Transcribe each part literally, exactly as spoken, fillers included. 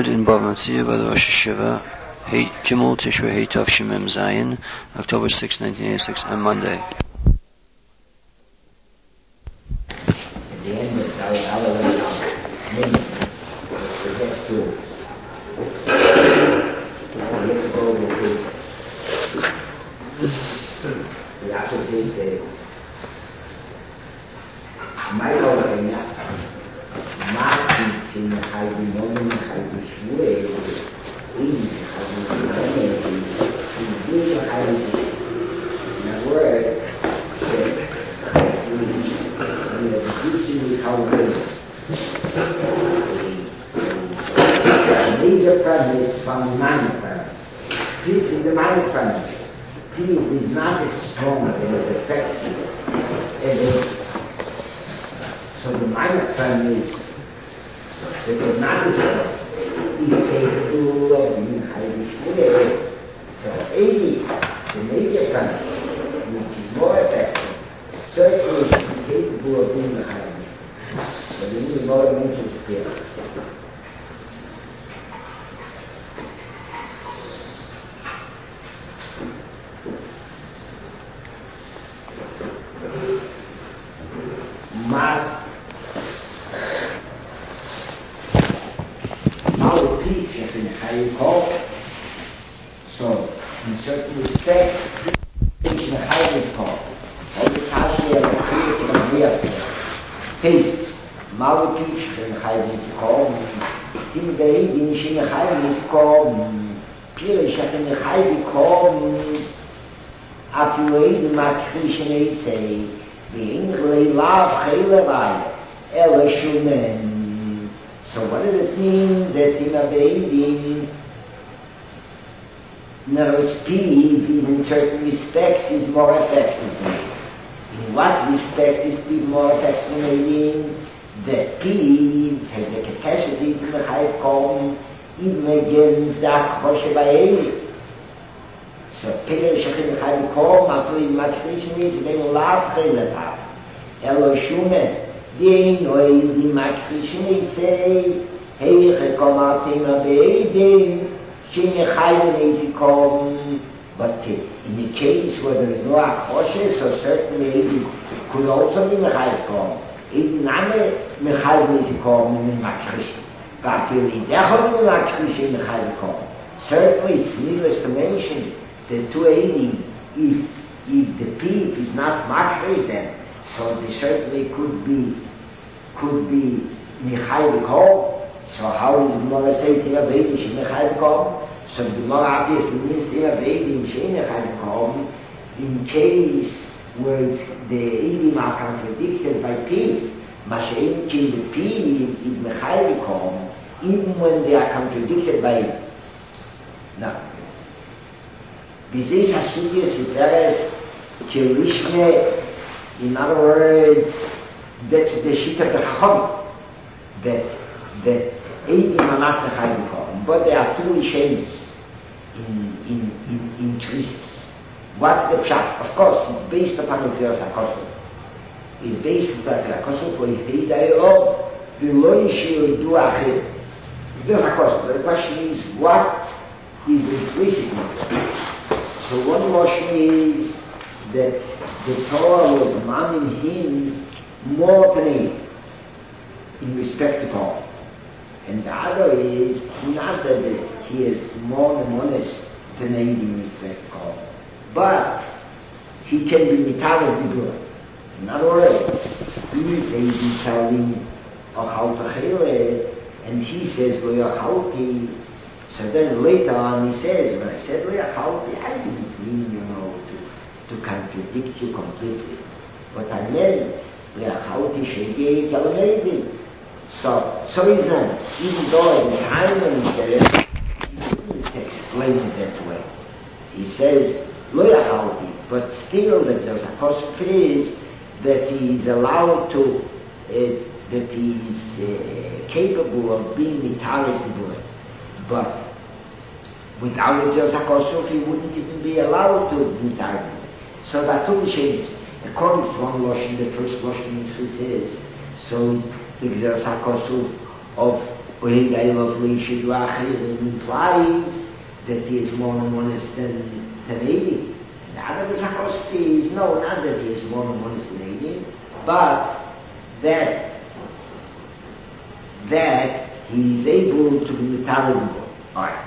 In Bava Metzia by the Rosh Hashiva, Gimel Tishrei Tov Shemem Zayin, October sixth, nineteen eighty-six, and Monday. At the end of our minute, we get to let's go with the the opposite the my Lord Martin in the Haibinomen, Haibishue, in Haibinomen, in the Haibishue. In a word, we are reducing the Haibinomen. The major premise from the minor premise. Peace in the minor premise. Peace is not as strong and as effective as it. So the minor premise that the manager is capable of being highly stimulated. So eighty, the major premise, which is more effective, certainly is capable of being highly. But we need more mental skill. Mark So, in certain respects, it's a highly called. All the Tashi and the creative of the Taste, Malutish and highly called. In the English in the highly called, Pirish and the highly called, after you eat the Matrician, say, the English love, Halevi, Ella Schumann. So, what does it mean that in a baby, no, speed, in certain respects, is more effective. In what respect is speed more effective? Meaning that speed has the capacity to make high come even against the Akhoshe Ba'eli. So, Pele Shechin Chai Kom, after in Matrician is, they will laugh, they let have. Elo Shume, they know in the Matrician is say, hey, Chekomatim Abeidin, but in the case where there is no Akhoshe, so certainly it could also be Mechayv Kom. Even Name Mechayv Nezikom in the Makrish. But if you don't be Makrish in Mechayv Kom, certainly it's needless to mention that two eighty, if, if the peep is not Makrish then, so they certainly could be, could be Mechayv Kom. So how is the Gemara say Tina Beidi Shemechayv Kom? So the Gemara obviously means Tina Beidi Shemechayv Kom in case where the Eidim are contradicted by P. Mashein Ki the P is Mechayv Kom even when they are contradicted by it. Now, Bizis Hasudius Iferes Kirishne, in other words, that's the sheet of the Chacham, that that Eidim are not Mechayv Kom, but there are two Rishenis in, in, in, in Christus. What's the pshat? Of course, it's based upon the Xeros HaKosov. It's based upon the HaKosov for Yifei Dairo, V'lo Yishir Du Achir. Xeros HaKosov. The question is, what is implicit in it? So one notion is that the Torah was mamming him more than him in respect to Torah. And the other is not that he is more than honest than anything in respect to Torah. But he can be mitalas dibur. In other words, he may be telling a chalta and he says lo yachalti. So then later on he says, when I said lo yachalti, I didn't mean, you know, to, to contradict you completely. But I meant lo yachalti shegei kalamedin. So, so is that, even though at the time when he said it, he didn't explain it that way. He says, Lo Yachalti, but still that there's a possibility that he is allowed to, uh, that he is uh, capable of being mitalis dibur. But without it, there's a possibility he wouldn't even be allowed to mitalis. So that two changes. According to one Lashon, the first Lashon in truth is, so the Xeros HaKosov of implies that he is more honest than, than eighty. The other is no, not that he is more honest than eighty, but that that he is able to be metallic. Alright.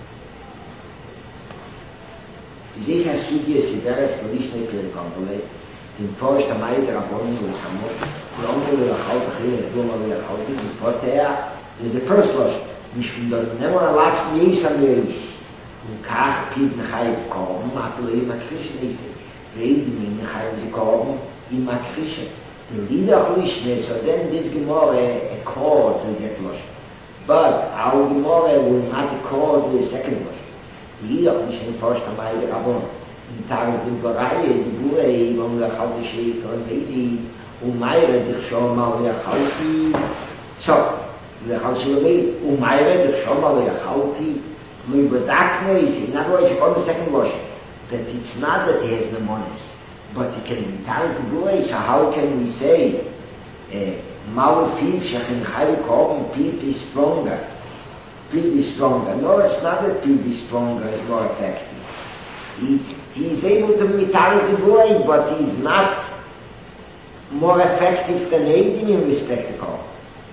Здесь судья себя различные перекомпулы. In first the might of one will come up. The only will how to hear the dome will how to is what there is the first verse. Which from the never last years and years. Und kach pit nach Heil kommen, aber immer Krishna ist. Reden in Heil kommen, immer Krishna. The leader of Krishna, so then this Gemara a chord will get lost. But our Gemara will not accord with the second verse. The leader of Krishna first the might of Rabban. In Tages in Borai, the Burei, when we are called the Sheikh or Mezi, Umayra, the Shoma, we are called so, the Chalsi Levei, Umayra, the Shoma, we are called we were dark noise. In other words, on the second verse, that it's not that he has the monas, but he can tell the Burei, so how can we say, Mal Pil, Shechin Chai Korban, Pil is stronger, Pil is stronger. No, it's not that Pil is stronger, it's more effective. It's, he is able to metalize the boy, but he is not more effective than Eidim in respect to Korban.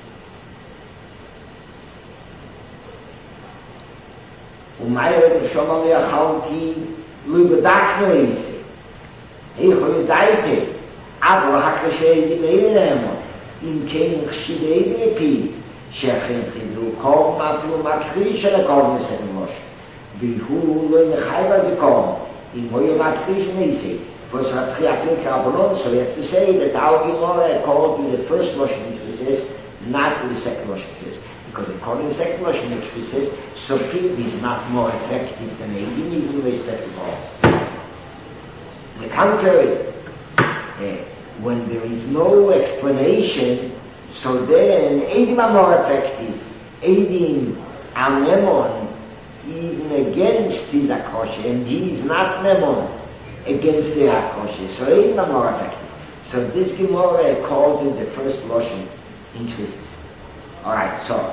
Umayra the Shoma Le'achalti Lu'bedakno Yisi Eicho Yedaite Abo HaKashe Eidim Eidim Im Kein Chshid Eidim Epi Shechin Chidu Korban Afilu Makri Shele Korban Yisem Moshe Vihu Lo Nechayva Ze Korban Im Hoyo Makri Shele Yisi was Rapchi Afil Karbonon, so you have to say that our Gemara according to the first Moshe which says, not to the second Moshe which says. Because according to the second Moshe which says, so Pil is not more effective than Eidim, even with respect to all. On the contrary, uh, when there is no explanation, so then Eidim are more effective. Eidim are Nemon, even against his Akoshe, and he is not Nemon against the Akoshe. So Eidim are more effective. So this Gemara calls it the first Loshen interest. Alright, so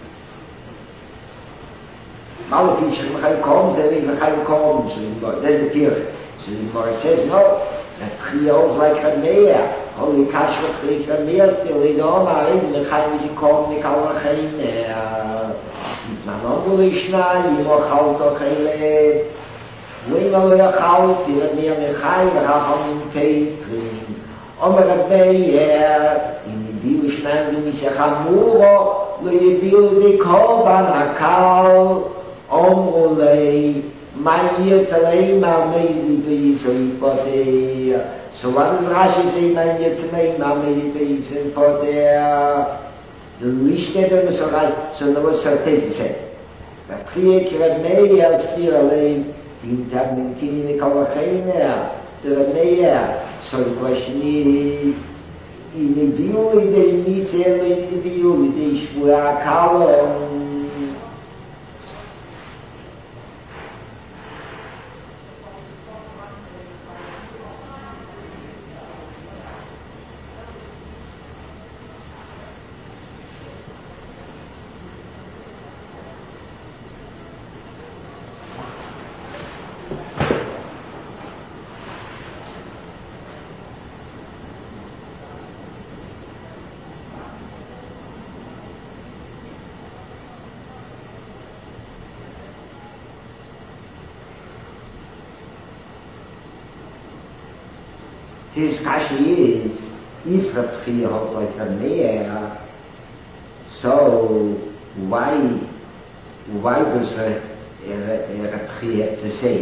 Malachi Shemachai comes, then Shemachai comes, there's the period. So the Gemara says, no, that Chiyos like Chameya, only Kashva Chiyos Chameya still, in Omar, in the Chaim is called Nikal Chaim, Manon Lishna, Yimo Chalto Chele, Wima Leachal, Tirmir Nechai, Racham Teitrim, Omar Abeya, in the Bishman, the Misachamuro, Leidil Dikoban Akal, Omrulei, Manya Talei, Mamedi Beisel Potea. So what does Rashi say, Manya Talei, Mamedi Beisel Potea? The Rishtet of the Sarai, so there was certain said. But Kriya Kiradmei, Al Stiralei, in Tabin Kini Nikolachena, the Rameya. So the question is, in the view of the Nisel, in the view of the Shvua Kalam, his Kashi is, if Rapchi holds like a Meir, so why, why does Rapchi have to say,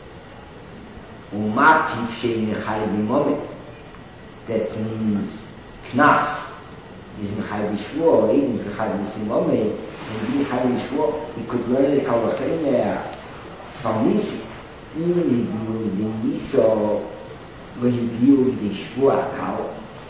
Uma Pivshei Nechai B'momet, that means Knas is Nechai B'shvur, or even Nechai B'simomet, and Nechai B'shvur, he could learn the Kalvachei Meir from Nisi, even if you Niso, when you view the Shvua Kal,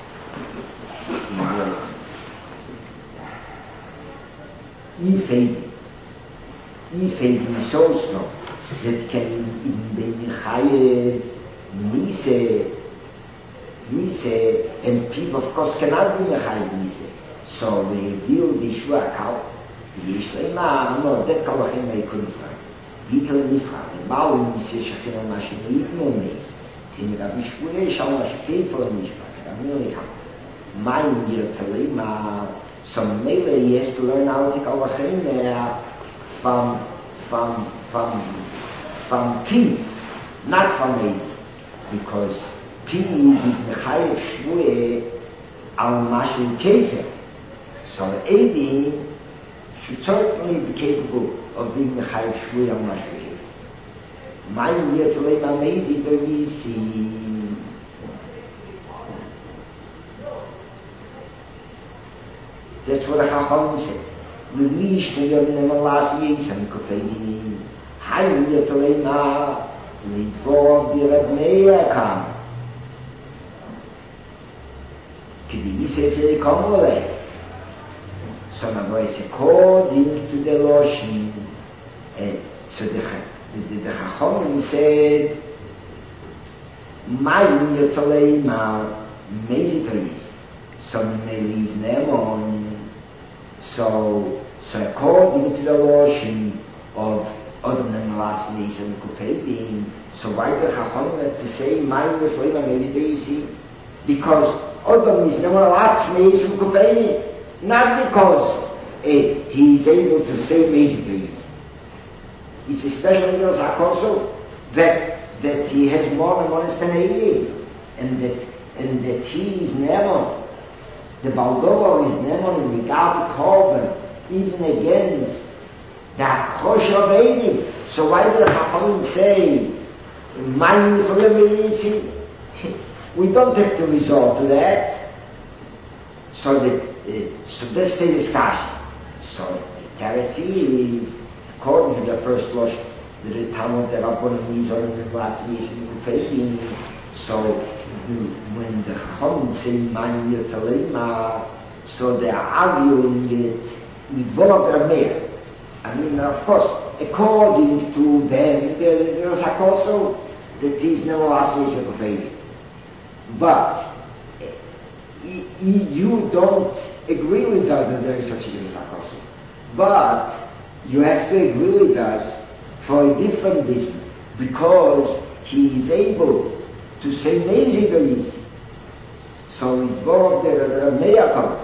if a if a Nisosno that can in the Nichaye Nise Nise and people of course cannot be Nichaye Nise, so they view the Shvua Kal, יש למה, לא, זה כל לכם מה יקום נפרד. יקר נפרד, ובאו עם ניסי שכן על מה שנית מונס, תמיד המשפורי שם השפי פה למשפט, גם לא נכם. מה אם ירצה למה, some later he has to learn how to call a from, from, from, from P, not from A, because P is Mechayev Shvueh al Mashin Kefer. So A D should certainly be capable of being Mechayev Shvueh al Mashin Kefer. Mein Yetzalem Amezi Dovisi. That's what the Chacham said. Levish to your Nemelas Yisam Kofeini. Hayu Yetzalema. Lidvor Birabneya Kam. Kidi Yisef Komole. So my voice according to the Loshin. So the the the Chacham said, Mayu Yetzalema Mezitris. Some Melis Nemon. So, so according to the Loshin of Adam and last days and Kupedin, so why the Chacham to say Mayu Yetzalema Mezitris? Because Adam is never last days and Kupedin. Not because uh, he is able to say Mezitris. It's especially those also that that he has more than one standing, and that and that he is never the Baldover is never in regard to Korban, even against the Chosh of Eidim. So why did the Chachamim say Mayu Yetzalema? We don't have to resort to that. So that uh, so that's the discussion. So the Teretz is according to the first losh, the Talmud that Rabbanim needs on the last years in Kufayim. So when the Chacham say Mayu Yetzalema, so they are arguing it with both of them. I mean, of course, according to them, there is also that he is never last years in Kufayim. But you don't agree with us that there is such a thing as Akoso. But you have to agree with us for a different reason, because he is able to say Nezidris. So it's both the Rameyakam.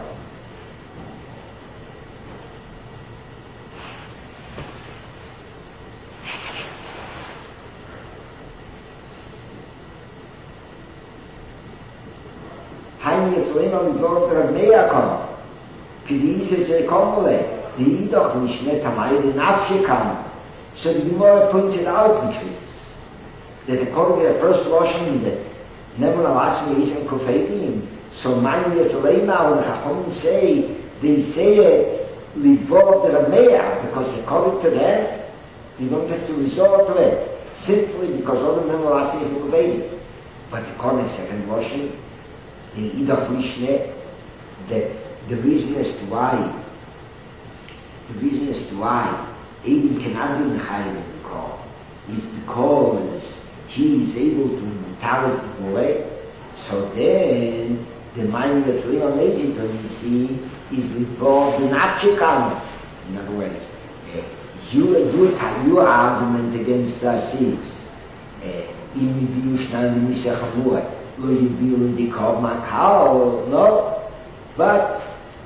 Hain Yetzalema is both the Rameyakam. Kidise Jekomole. Die doch nicht nicht am Eide nachgekommen. So the Gemara pointed out which is that according to the first washing that never asked me is in Kufayim. So Mayu Yetzalema and Chacham say they say it Livor the Rameya because according to them they don't have to resort to it simply because all of them asked me is in Kufayim. But according to the second washing in Idach Mishne that the reason as to why The reason as to why Eidim cannot be Mechayev in the call is because he is able to tell the boy. So then the mind that's living on Egypt, you see, is involved in Achikam. In other words, uh, you, you, your argument against us is אם יביאו שניים למיסה חבורה, לא יביאו לדיקוב מקל, no? But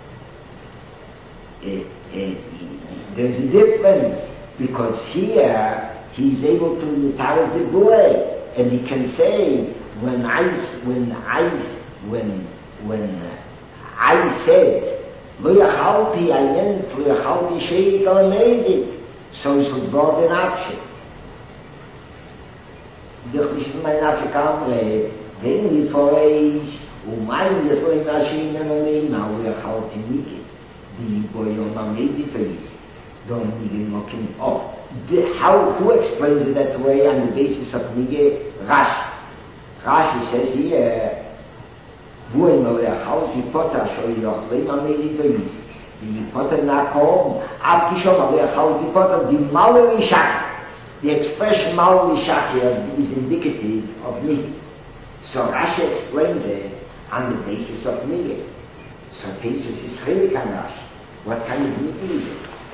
uh, uh, there's a difference, because here he's able to utilize the boy, and he can say, when I, when I, when, when I said, lo yachalti, I meant, lo yachalti sheik al-mezit, so it's brought in action. Doch nicht in mein Afrikaner, wenn wir vor euch, und mein Jesuim Aschin Nemolim, auch wir halten nicht, die Boyom am Edifice, don't even look him up. How, who explains it that way on the basis of Nige? Rashi. Rashi says here, Buem lo yachalti pota, so yochlim am Edifice, die pota nakom, ab kishom lo yachalti pota, die Malari Shaki. The expression Malvi Shaki is indicative of Nigi. So Rashi explains it on the basis of Nigi. So Petrus is really kind of Rashi. What kind of Nigi is it?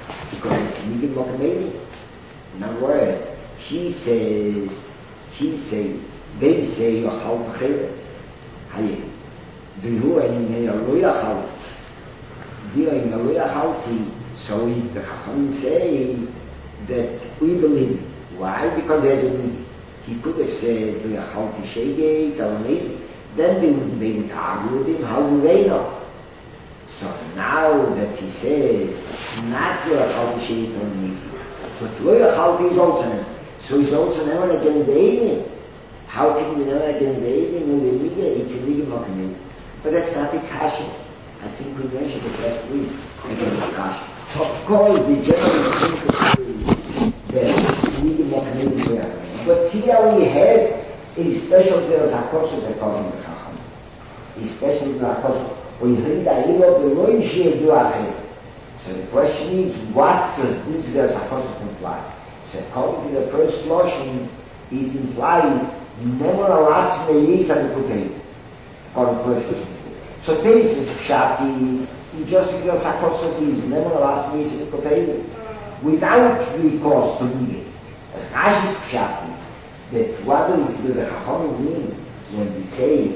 because it's Nigid Mokamedi. In other words, she says, she says, they say, Yochal B'cheret. Hayek. V'hu ein lo yachal. V'hu ein lo yachalti. So the Chacham say that we believe. Why? Because there's a need. He could have said, do you have to shege, amazing. Then they would, they would argue with him, how do they know? So now that he says, not do you have to shege, amazing, but do you have to is also not. So he's also never against the alien. How can you never against the alien when the media, it's a legal mechanism. But that's not the kasha. I think we mentioned it last week against the kasha. Of course, the general think that legal mechanism there. But here we have a special there is a course of the Kohen Chacham. A special there is a course. We read the Ilo the Loishir do Achim. So the question is, what does this there is a course imply? So according to the first lotion, it implies never a rats me yes and putei. According to the first lotion. So this is Shati, he just there is a course of these, never a rats me yes and putei. Without recourse to me. Rashi's Shati. That what do the Chachamim mean when they say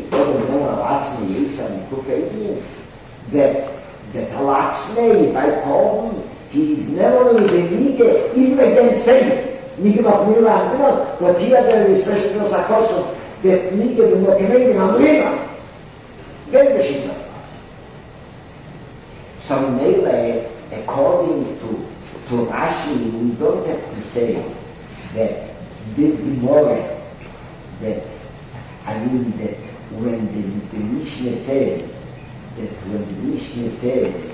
that that Alatzmei by Korban, he is never in the Nige, even against him. Nige Machmila Amdinot, but here there is special to Sakosov, that Nige the Mokamei Amrina. Get the Shita. So Mele, according to, to Rashi, we don't have to say that this Gemara, that, I mean that when the, the Mishnah says, that when the Mishnah says,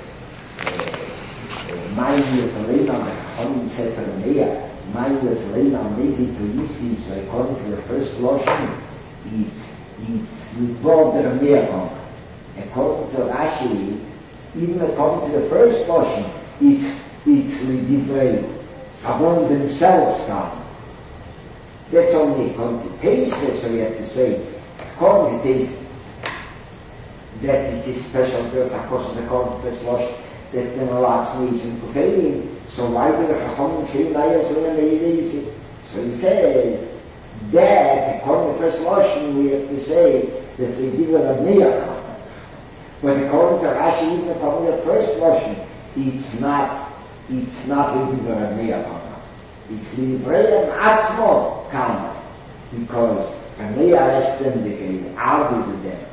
mein Yotaleina, Chachamim Sefer Meah, mein Yotaleina, Mezi Toisi, so according to the first lotion, it's, it's Yudbor der Meah. According to Rashi, even according to the first lotion, it's, it's Lidivrei, among themselves come. That's only according to taste, so you have to say, according to taste, that is this special verse, of course, according to this wash, that then allows me to fulfill. So why do the Chachamim say, so he says, that, according to first washing, we have to say that we give a Rabneya. But according to Rashi, even according to the first washing, it's not, it's not a give a Rabneya. It's Librei Atzmo Kama, because Rabneya asked them, they can argue with them.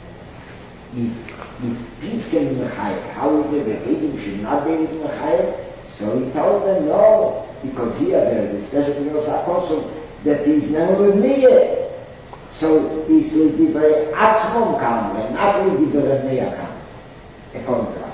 If, if Pivken in the Chayev, how is it that Edim should not be in the Chayev? So he told them, no, because here there is a special Gnos HaKosov that he's never with me yet. So he's Librei Atzmo Kama, and not Librei Rabneya Kama, according to Rashi.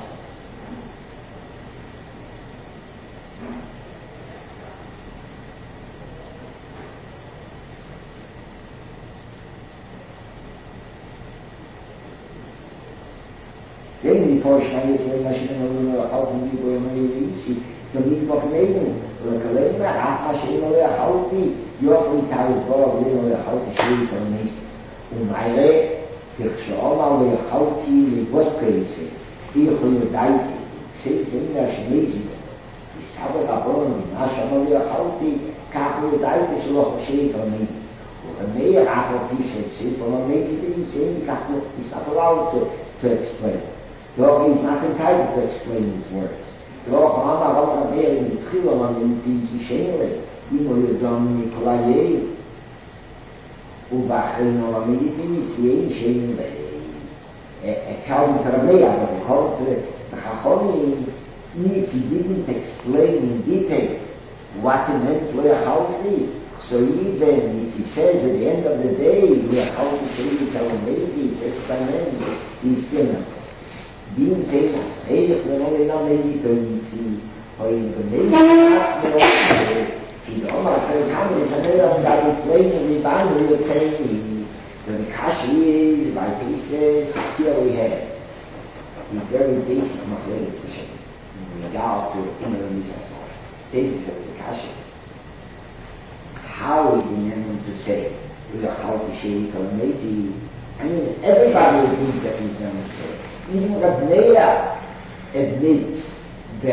Then before Shai said, Mashiach how can you go and easy to meet Mokamei, like a lady, half Mashiach, how to you often tell us, well, we know how to say for me. Um, I read, Kirchoma, how to be what crazy. Here for your diet, same thing as amazing. The Sabbath Abon, Nashamali, how to carry your diet is a lot of shade for me. A mayor after he said, say for me, he didn't say, he's not allowed to, to explain. Doch he's not entitled to explain his words. Doch Amma Rama Beer in the Tchilam and in the Shenle, Imo Yodom Nikolaye, Ubachin Olamiditi, Sien Shenle, a Calvin Tramea, but according to the Chachamim, if he didn't explain in detail what it meant to a Chaldi, so even if he says at the end of the day, we are Chaldi Shenle Kalamedi, Testament, he's still not. Being taken, hey, when only not maybe to see, or in the name of the he's all my friends, how many times I would play in the band, we would say, the Kashi is, my pieces, here we have it. The very basic material position in regard to inner research. Basis of the Kashi. How is he able to say, we are how to shake or lazy? I mean, everybody agrees that he's going to say. Even Rabneya admits that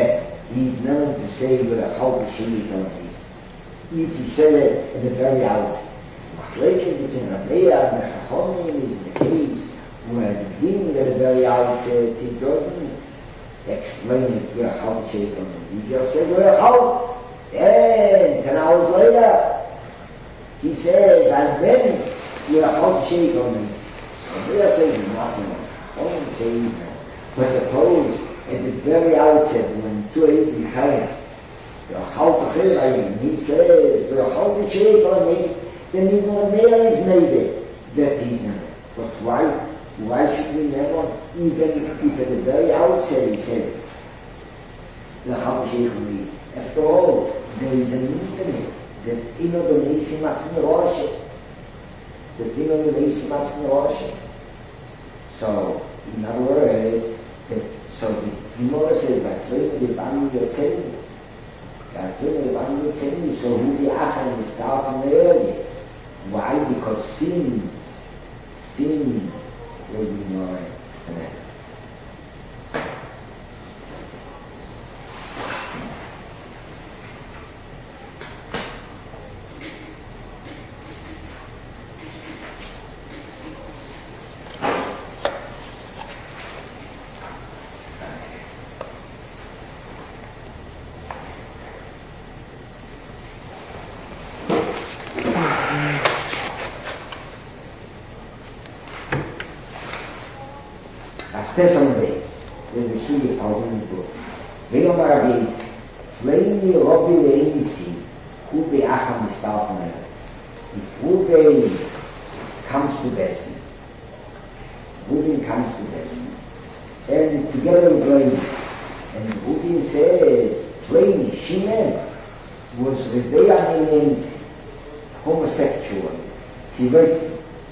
he's known to say with a whole sheet on his. If he said it at the very out, Machleket between Rabbeya and the Chachamim is the case where the beginning at the very outset he doesn't explain it with a whole sheet on his. He just says with a whole. And ten hours later, he says, I've been with a hot shake on me. So they are saying nothing. Only say no. But suppose at the very outset, when two eighty came, the hot shake, he says, the hot shake on me, then even there is made that he's not. But why? Why should we never, even if at the very outset he says, the hot shake on me? After all, there is an infinite that in other Nesim Atzmi Rosh, that in other Nesim Atzmi Rosh. So, in other words, that, so the Gemara says, Vatrin Levan Yotzeni, Vatrin Levan Yotzeni, so who the Achan is starting early. Why? Because sin, sin will be more than That's on the base. There's a student out in the book. Veil Marabis, Flaini Robbi Leinsi, Ube Acham Mistalfner. If Ube comes to Bessie, Ube comes to Bessie, and together with Flaini, and Ube says, Flaini, Shimon, was Rebbeya Leinsi, homosexual. He waited.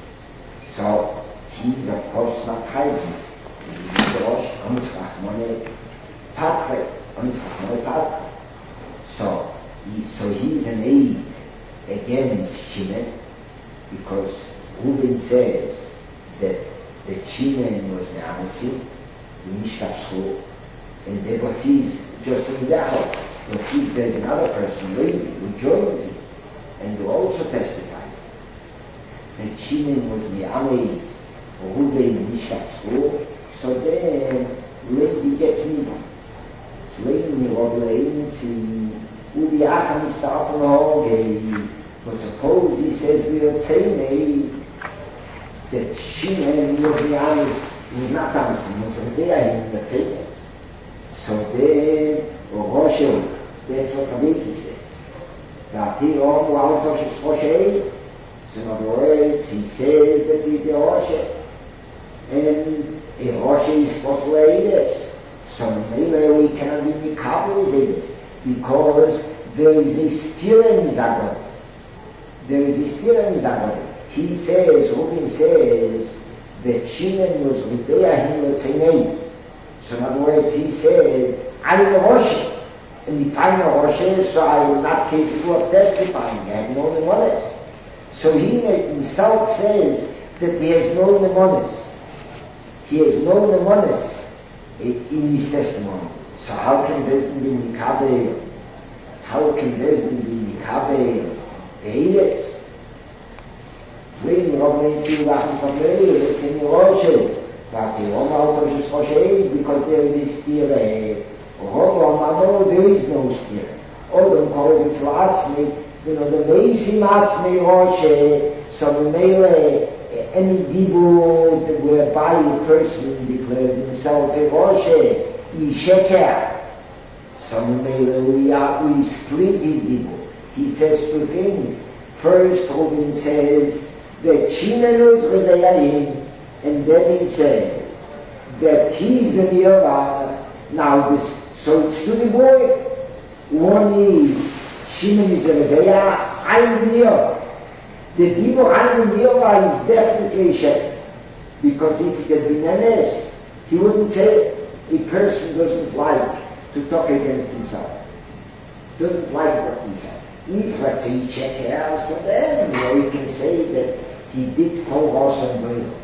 So, he's of course not hiding. Rosh, Amis Rachmane Patre, Amis Rachmane Patre. So, he, so he's an aid against Shimon, because Reuben says that the Shimon was Ne'amasi, the Mishtashchu, and therefore he's just in Dachel. But he, there's another person, Levi, who joins him, and who also testifies that Shimon was Ne'amasi, Reuben Mishtashchu. So then, Levi gets me. Levi Robleins, Ubi Acham is starting Hoge. But suppose he says we are saying that Shimon was the honest, he was not honest, he was there, he was saying. So then, Roshel, that's what Rabbi says. That he on Waltosh is Roshel. So in other words, he says that he's a Roshel. And a Rosh is supposed to eat this. So maybe we cannot be Mikabel this, because there is a steer in Zagor. There is a steer in Zagor. He says, Reuben says, that Shimon was with him with Tzeinei. So in other words, he said, I am a Rosh. And if I'm a Rosh, so I am not capable of testifying. I have no Nemonis. So he himself says that he has no Nemonis. He has no Nemonis in his testimony. So how can this be Mikabel? How can this be Mikabel? Eides. When Robin see what happened, it's in the Rosh. But the Roma is Rosh because there is steer. Roma, there is no steer. All them call it Latzmi, you know, the Meisi Matzmi Rosh, so the Mele. Any dibur whereby a person declared himself a Rosh, he sheker. So we, are, we split his dibur. He says two things. First, Reuben says that Shimon was Rebbeya, and then he says that he's the Nirvana. Now, this, so it's two dibur. One is Shimon is a Rebbeya, I'm the Nirvana. The Dibur An Nirva is definitely a sheker. Because if he had been honest, he wouldn't say a person doesn't like to talk against himself. Doesn't like what he said. If, let's say, he sheker, so then you know, he can say that he did call Rosh and Goyim.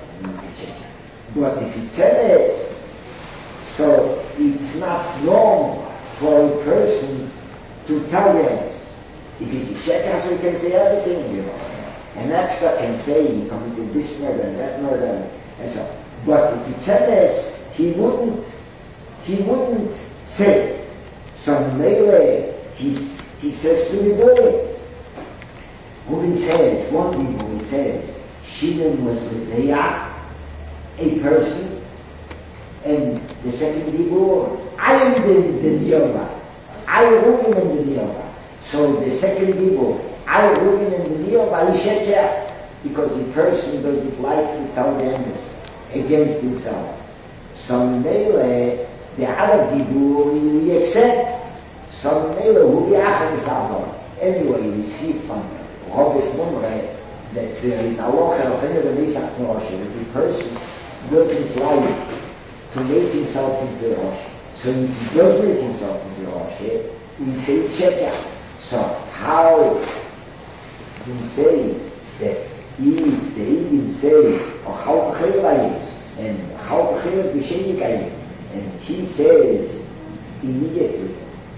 But if it's honest, so it's not normal for a person to tell them. If it's a sheker, so he can say everything, you know. An expert can say he committed this murder and that murder and so on. But if it's honest, he wouldn't, he wouldn't say. So maybe he, he says to the boy, who he says, one people he says, Shimon was with Leah, a person, and the second people, I am the, the Niyova. I am the Niyova. So the second people, I am the Niyova, he said yeah, because the person doesn't like to tell the emes against himself. So maybe the other people will accept. So maybe who be after anyway, we see from Robes Mumre that there is a locher of any of the Nisach Rosh, that the person doesn't like to make himself into a Rosh. So if he does make himself into a Rosh, we say check out. So how we say that if the Indian say, or how Chayla is, and how Chayla B'Shenika is, and he says immediately,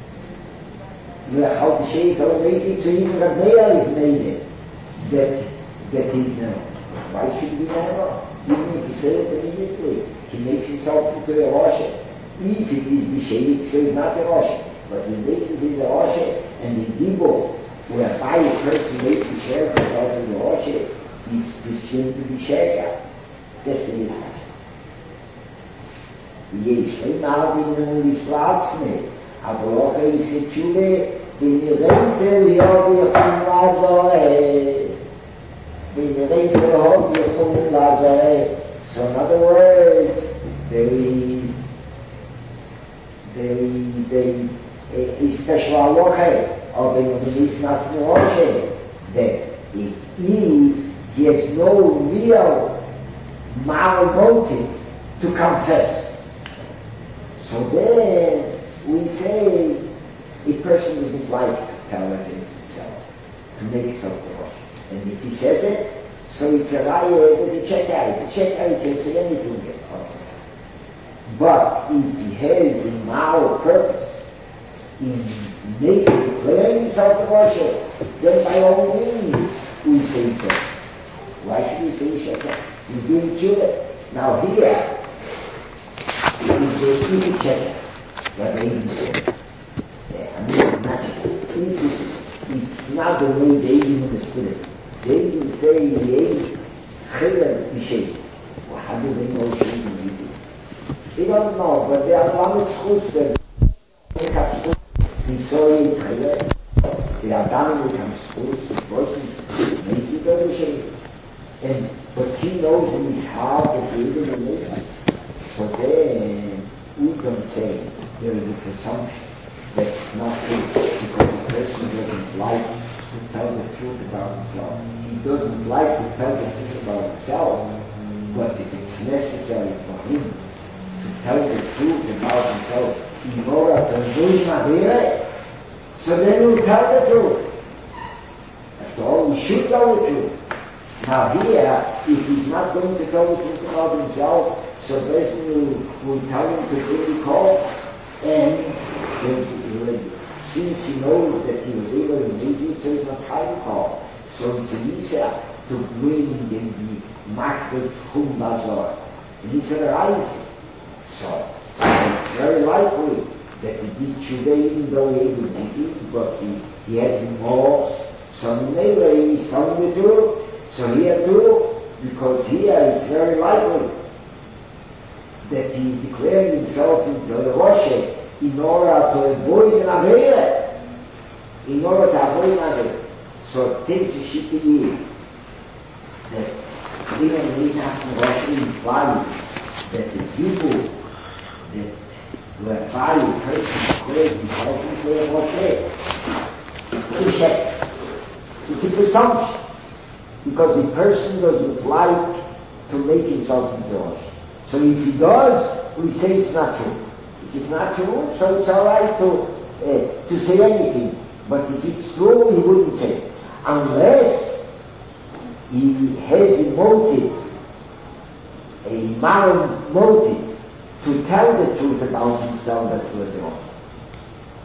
how the Sheikh makes it so even Rabbeya is made it, that, that he's known. Why should he never? Even if he says it immediately, he makes himself into a Rosh. If it is B'Sheik, so it's not a Rosh. But he makes it into a Rosh, and the Dibo, whereby a person makes himself into a Rosh, is presumed to be Sheikh. That's the reason. יש אימא בינו לפלעצמי, אבל לא כיסי תשובה, ונרצה להיות יכולים לעזור, ונרצה להיות יכולים לעזור. So in other words, there is, there is a, a, a special halacha of the Nisnas Moshe, that if he, he has no real moral motive to confess. So then we say a person doesn't like to tell against himself, to make himself the Rosh. And if he says it, so it's a raya that he check out. If he check out, he can say anything. But if he has a moral purpose in making, declaring himself the Rosh, then by all means we say so. Why should we say check out? He's doing tshuva. Now here, if they even check what they even say. Yeah, I mean, it's magical. It's, it's not the way they even understood it. They even say, Yeh, Chilel, B'Sheik. Well, how do they know Sheik and Yiddi? They don't know, but they are Lamed Schutz, they have Schutz, in Soy, Chilel. They are done with them Schutz, the person makes it over Sheik. And, but he knows in his heart that he even believes. So then, we don't say there is a presumption that it's not true because the person doesn't like to tell the truth about himself. He doesn't like to tell the truth about himself, but if it's necessary for him to tell the truth about himself in order to do him, so then he'll tell the truth. After all, he should tell the truth. Now here, if he's not going to tell the truth about himself, so basically will, will tell him to bring the court, and since he knows that he was able to make it, so he's not trying to call. So it's an easier to bring in the Makbet Hum Bazar. And he's arising. So it's very likely that he did tshuva even though he didn't make it, but he, he had remorse. So maybe he's telling the truth. So here too, because here it's very likely that he is declaring himself into the Rosh in order to avoid an Avera, in order to avoid an Avera. So things the Shitty is that even in this Asking Rosh implies that the people that were value person declares himself into the Rosh, it's a check. It's a presumption. Because the person doesn't like to make himself into Rosh. So if he does, we say it's not true. If it's not true, so it's all right to uh, to say anything. But if it's true, he wouldn't say it. Unless he has a motive, a moral motive, to tell the truth about himself that was wrong.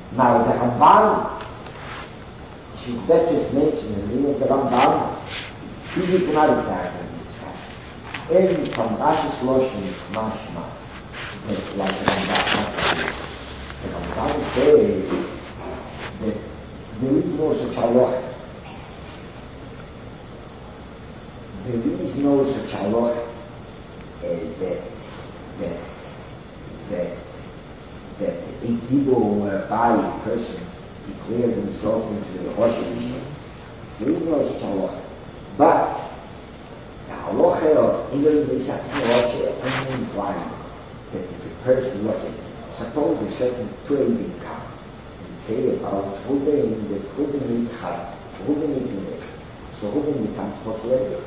Now the Ramban, she that just mentioned in the name of the Ramban, he did not attack in this house. And from Rashi's Loshen is mashma, like the Ramban. The Ramban says that there is no such halacha. There is no such halacha as that, that, that, that a people whereby a person declares himself into the Rosh Hashanah. There is no such halacha. But the halacha of England is a halacha only implies that if a person, let's say, suppose a certain trading comes and say about Ruben, that Ruben has Ruben in it, so Ruben becomes popular.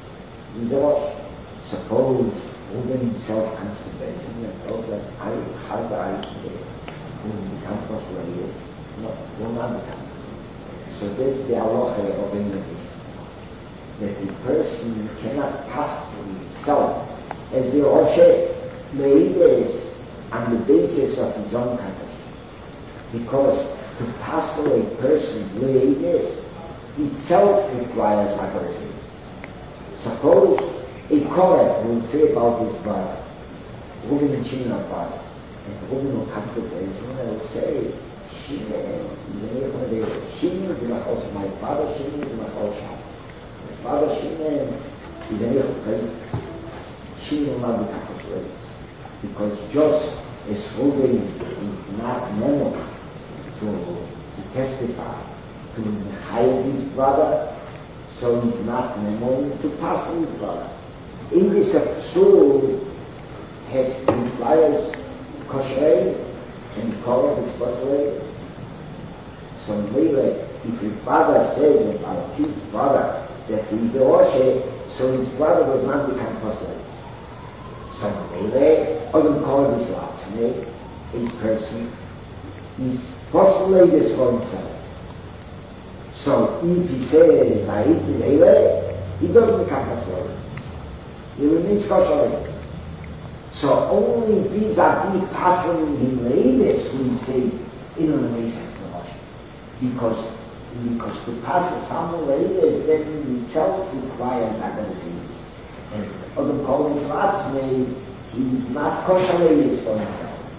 Suppose Ruben himself comes to Benjamin and tells that I have the idea Ruben becomes popular. No, will not become. So that's the halacha of England. That the person cannot pass to himself as the Rosh Meides on the basis of his own country. Because to pass away a person's Meides itself requires aggressiveness. Suppose a Korah will say about his brother, Reuben and Shimon are brothers, and Reuben will come to Benjamin and will say, Shimon, Shimon is in the house of my father, Shimon is in the house of my father, Shimon is in the house of Shimon will not become a slave. Because just as Reuben is not known to, to testify to hide his brother, so he's not known to pass his brother. In this episode has implies kosher and Korah is possible. So maybe if his father says about his brother that he's a Rosh, so his brother does not become possible. So maybe other Korah is Latzne, a person is postulated for himself. So if he says, I eat the Lele, he doesn't become possible. He remains kosher. So only vis-a-vis passing in ladies we say in an amazing knowledge. Because because to pass some ladies then itself requires aggressiveness. And other colleagues Latzme, he is not kosher ladies for himself.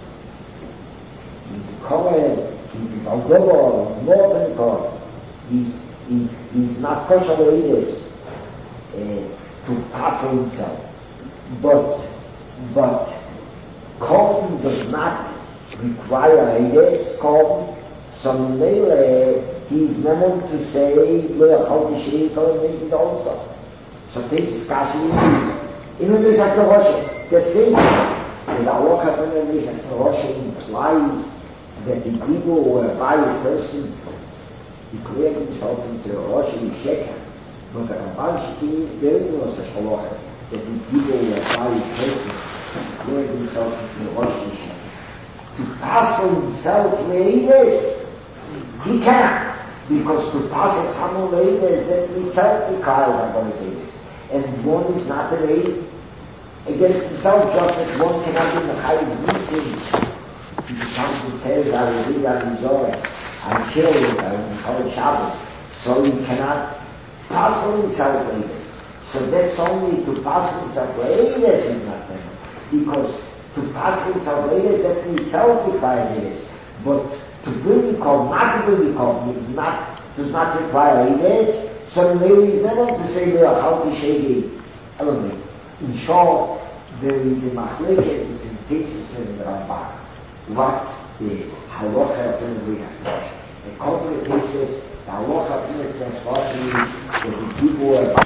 He's a kosher, he's a double, he's more than a kosher. He's, he, he's not kosher ladies uh, to pass himself. But But Korban does not require a yes, Korban. So Mele, he is known to say, Lo Yachal Tishrei Korban makes it also. So this is Kashi in Even this as the Rosh, the same. The halacha when this as the Rosh implies that the people whereby a person declared himself into a Rosh in Shekha. But the Ramban is there was such halacha that the people whereby a person declared himself into a Rosh Hashanah. To pass himself Leides, he cannot. Because to pass it some Leides, that itself requires, I'm going to say this. And one is not a Leid against himself, just as one cannot be the high of He becomes and says, I will read on his own, I'm killed, I will call Shabbos. So he cannot pass himself Leides. So that's only to pass himself Leides is not there. Because to pass himself Leides, that in itself requires Leides. But to bring the call, not to bring the call, is not, does not require Leides. So maybe is never to say there are how to shade element. In short, there is a machleket between Tesis and the Ramban. What's the halacha of the Ramban? According to Tesis, the halacha of the Ramban is that the people are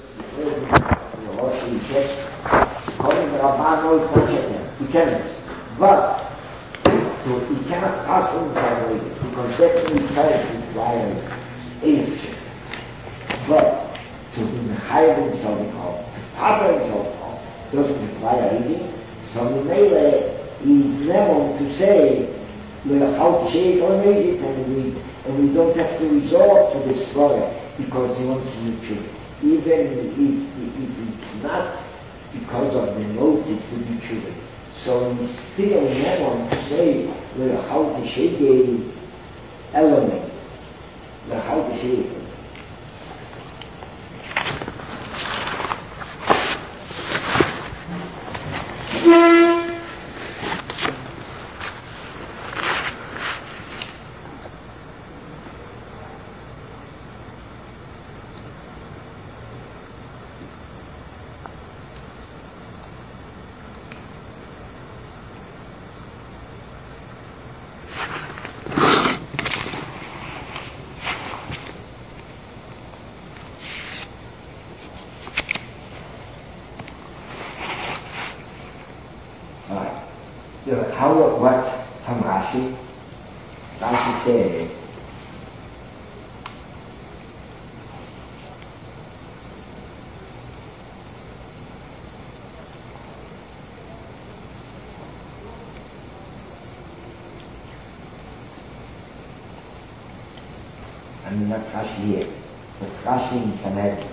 the Rosh in Czech. According to the Ramban, no, it's not Czech, it's evidence. But so he cannot pass on the ways because that in itself requires Eretz. But to hide himself off, to cover himself off, doesn't require eating. So the Mele is known to say, how to shave or raise it, and we, and we don't have to resort to destroy it because he wants to be true. Even if, if, if it's not because of the motive to be true. So he's still known to say, how to shave it, element. The Chalte Sheikh. How, what from Rashi? Rashi says, I mean not Rashi here, but Rashi in Sanhedrin.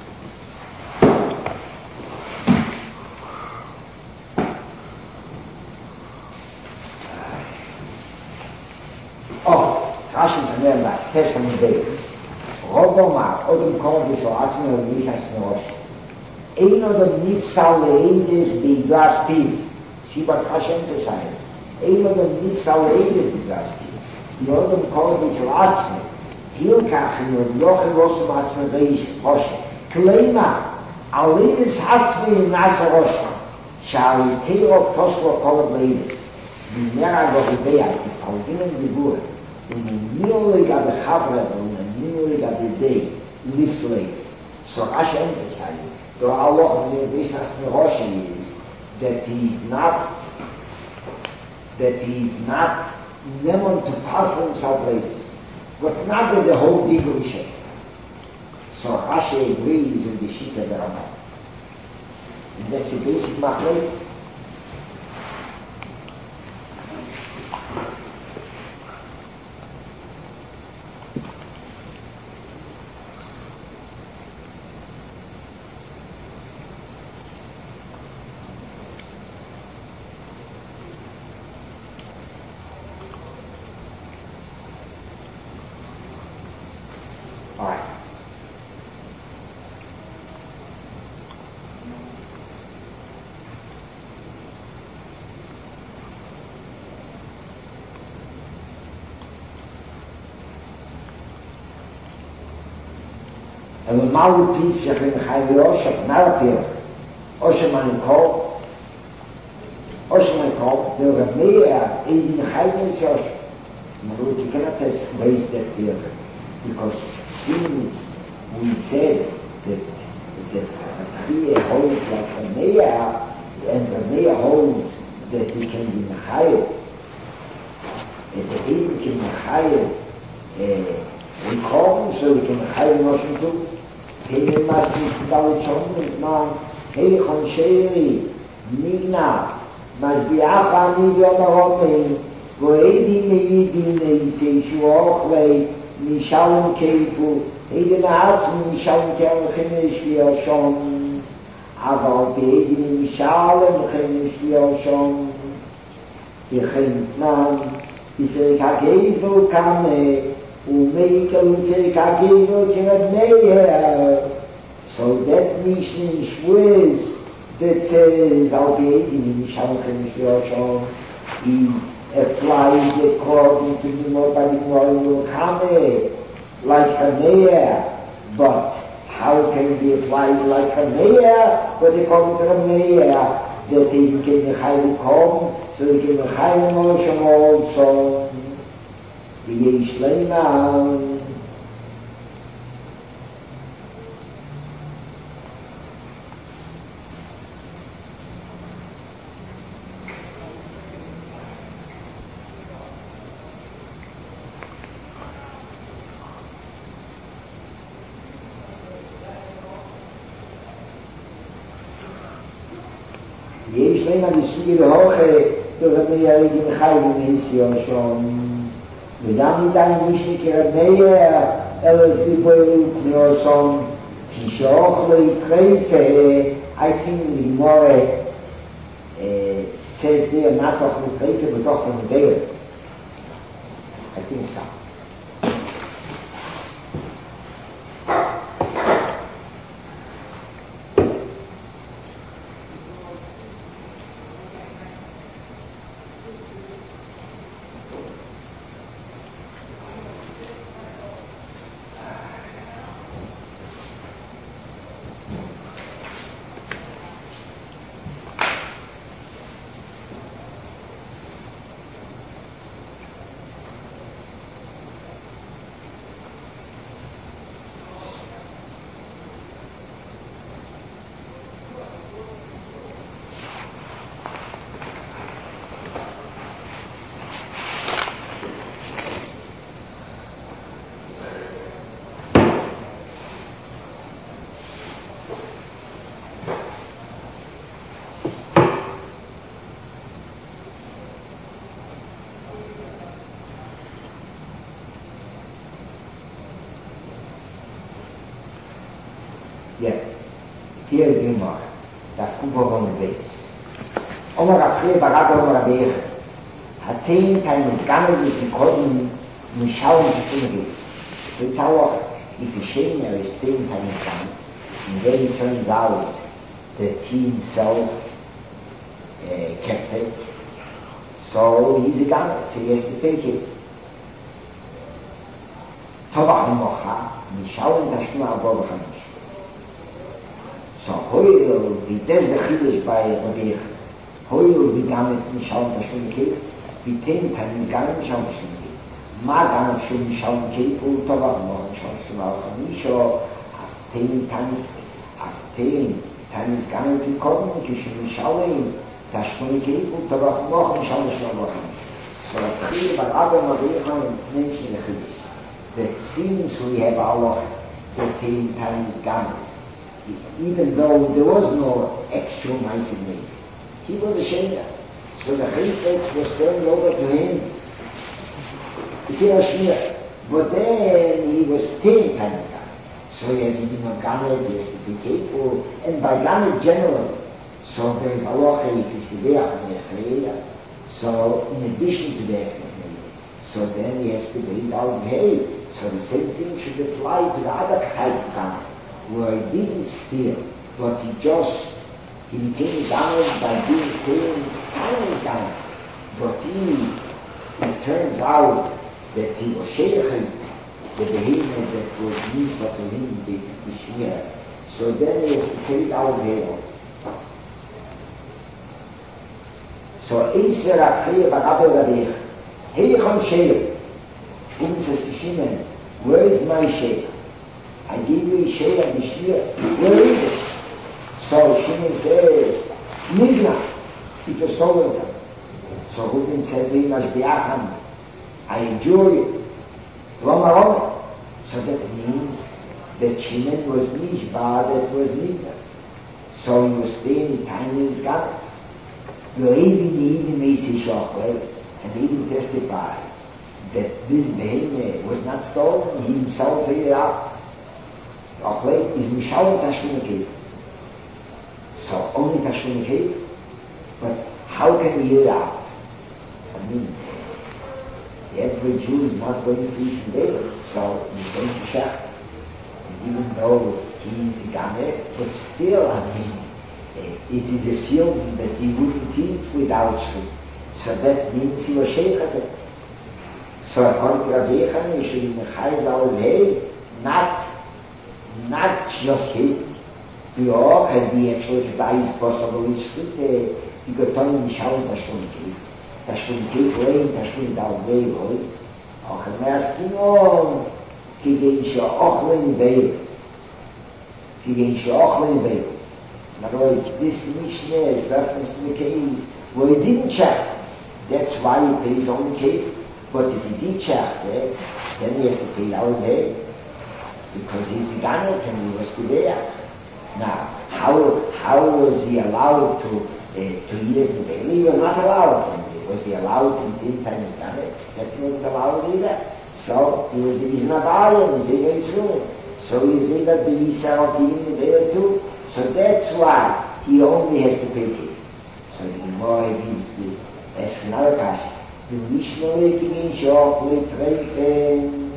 Testament Day. Robomar, Odom Kovis or Atmer Misas Nosh. Ein Odom Nipsal Leides the glass pit. See what Hashem emphasizes. Ein Odom Nipsal Leides the glass pit. The Odom Kovis or Atmer. Hilkach and Yochem Rosum Atmer Reish Hoshe. Kleima, Aleides Atmer in Nasa Roshma. Shall Teo Toslo Kol Leides. The Mera Goribea, the Paldinan Dibur. In the Nilig of the Chavra, in the Nilig of the day, lives late. So Rashi emphasizes, the Allah of the Visnas Meroshi is that he is not, that he is not known to pass himself late, but not with the whole big Risha. So Rashi agrees with the Shita of the Ramah. And that's the basic Machlek. And mal repeat sich in Chayviosh of Narapir, Oshaman Kol, Oshaman Kol, there were mehr in Chayviosh Yosh. But you cannot raise that fear, because since we said that that Kriya holds like a Meah, and the Meah holds that he can be Mechayev, and the Eden can Mechayev, we call him so we can Mechayev Noshim too. Hele Masni Tzalit Shomim Man, Hele Chonsheri, Nigna, Majbiacha Nidyon Aromein, Goedi Meidin Neise Shuochle, Nishalem Keifu, Hele Naatzim Nishalem Kerechenesh V'Yoshom, Aval Beidin Nishalem Chenesh V'Yoshom, V'Chem Tnan, V'Fek HaGezu Kameh, Umeikel V'Fek HaGezu Kered Meir. So that mission in Shvues that says, Al Beidin Nishalem Chenesh V'Yoshom, is applied according to the nobody will come like a mayor, but how can it be applied like a mayor? But according to the mayor, that they can Mechayev come, so they can Mechayev Moshe also. The Yesh Leiman. יש להם הניסוי להוכה, דורת מיירי גמחי ומהסיון שום. וגם ניתן מישני כרדמי, אלא דיבורו כניוסון, כשאוך להתחייפה, I think the more says there, not of להתחייפה, but of the day. I think so. Jetzt, hier ist die Mord, das Kubo von der Weg. Oma Rafre, Baraga, Oma Rabbeich, hat zehn Teines Gammel, die konnten nicht schauen, wie es immer geht. Jetzt auch, die Geschehen, er ist zehn Teines Gammel, and then it turns out that he himself uh, kept it. So he's a gunner, so he has to take it. Tovach mocha, mishauen tashnu abo b'chamish. So hoil, wie das der Chiddush bei Rabbeich, hoil wie gamet mishauen tashnu kei, wie ten tanim gamet mishauen tashnu kei. Ma gamet shu mishauen kei, ul tovach mocha mishauen tashnu abo b'chamish, o ten tanis, ten tanis gamet in kodem, kishu mishauen tashnu kei, ul tovach mocha mishauen tashnu abo b'chamish. So Rabbeich, but Abba Rabbeich, names in the Chiddush. That since we have Allah thirteen times gamet, even though there was no extra mice in me, he was a shader. So the Chayfetz was turned over to him. But then he was ten times gamet. So he has to be no gamet, he has to be careful. And by gamet generally, so there is Allah Chayfetz, so in addition to that, so then he has to bring down hay. So the same thing should apply to the other type of gamet, where he didn't steal, but he just, he became a gamet by being paying tiny gamet. But he, it turns out that he was sheikhing the behemoth that was Nisa to him, the, the Shmir. So then he has to pay down hail. So Eiser Akhriyah B'Rabbi Rabbeich, Heicham Sheikh, Shkum says to Shimon, where is my sheikh? I give you a sheikh and a shmir. Where is it? So Shimon says, Nigna. It was stolen. So Reuben said to him, Ashbiacham, I enjoy it. Roma Roma. So that means that Shimon was Nishba, that was Nigna. So he was staying in time in his garden. You're even the Eden Mesi Shachwell, and he didn't testify that this behemoth was not stolen, he himself figured out. Achleit is Mishal Tashlum Kev. So only Tashlum Kev, but how can we hear it out? I mean, the average Jew is not going to eat in David, so he's going to Shach. Even though he is a Gamet, but still, I mean, it is assumed that he wouldn't eat without Shri. So that means he was Sheikh at it. So according to Rabbi Yechani, he should be Mechayv La'olei, not, not just him. We all have the actual Kedai possible which the die Gotonim Mishalim Tashlum Kev. Tashlum Kev Rein, Tashlum La'olei Roi. Auch im ersten Mal, Kidin She'ochlen Veil. Kidin She'ochlen Veil. In other words, this Mishnah is reference to the case where he didn't check. That's why he pays only cave. But if he did check there, then he has to pay out there. Because he's a ganet and he was still there. Now, how how was he allowed to uh, to eat it today? He was not allowed. Was he allowed to eat times ganet? That's not allowed either. So he was he's not allowed, he's very soon. So he's able to eat some eating there too. So that's why he only has to pay it. So the more he gives the, that's another question. The Mishnah making in shop with Reichen.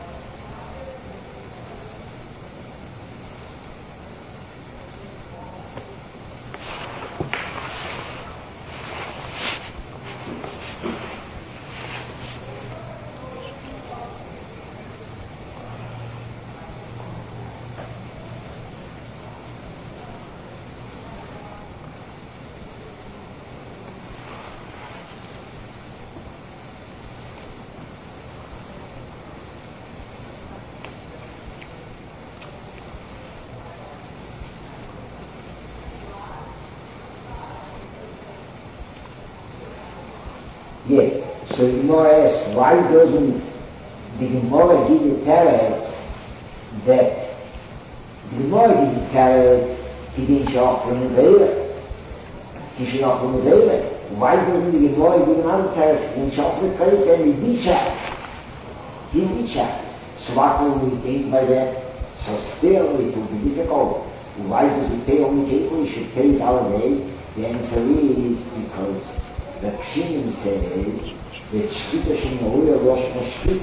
Yeah. So the Gemara asks, why doesn't the Gemara give the teretz that the Gemara gives the teretz he didn't shach from the Vela. He should not from the Vela. Why doesn't the Gemara give another teretz he didn't shach from the Vela and he did shach? He did shach. So what will we gain by that? So still it will be difficult. Why does it pay only people? It should pay our way. The answer is because the Pshinim says that Shkita Shinoruya Rosh Mashkita.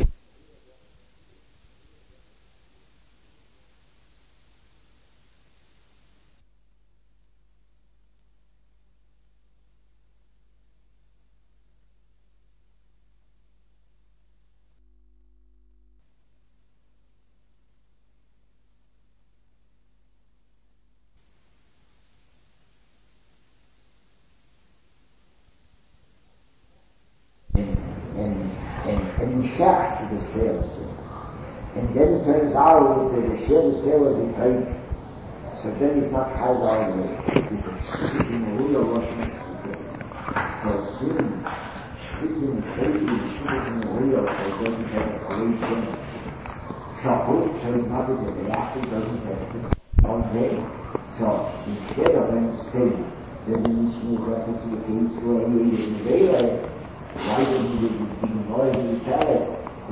To the sales. And then it turns out that the share of sales is great. So then it's not high value. It's in the real Russian. So soon, it's in the crazy, it's in the real, so it doesn't have a great thing. So so it's not that the actually doesn't have it all day. So instead of them saying that the mission is referencing the case where he is in the daylight, why doesn't it ignore the pallets? So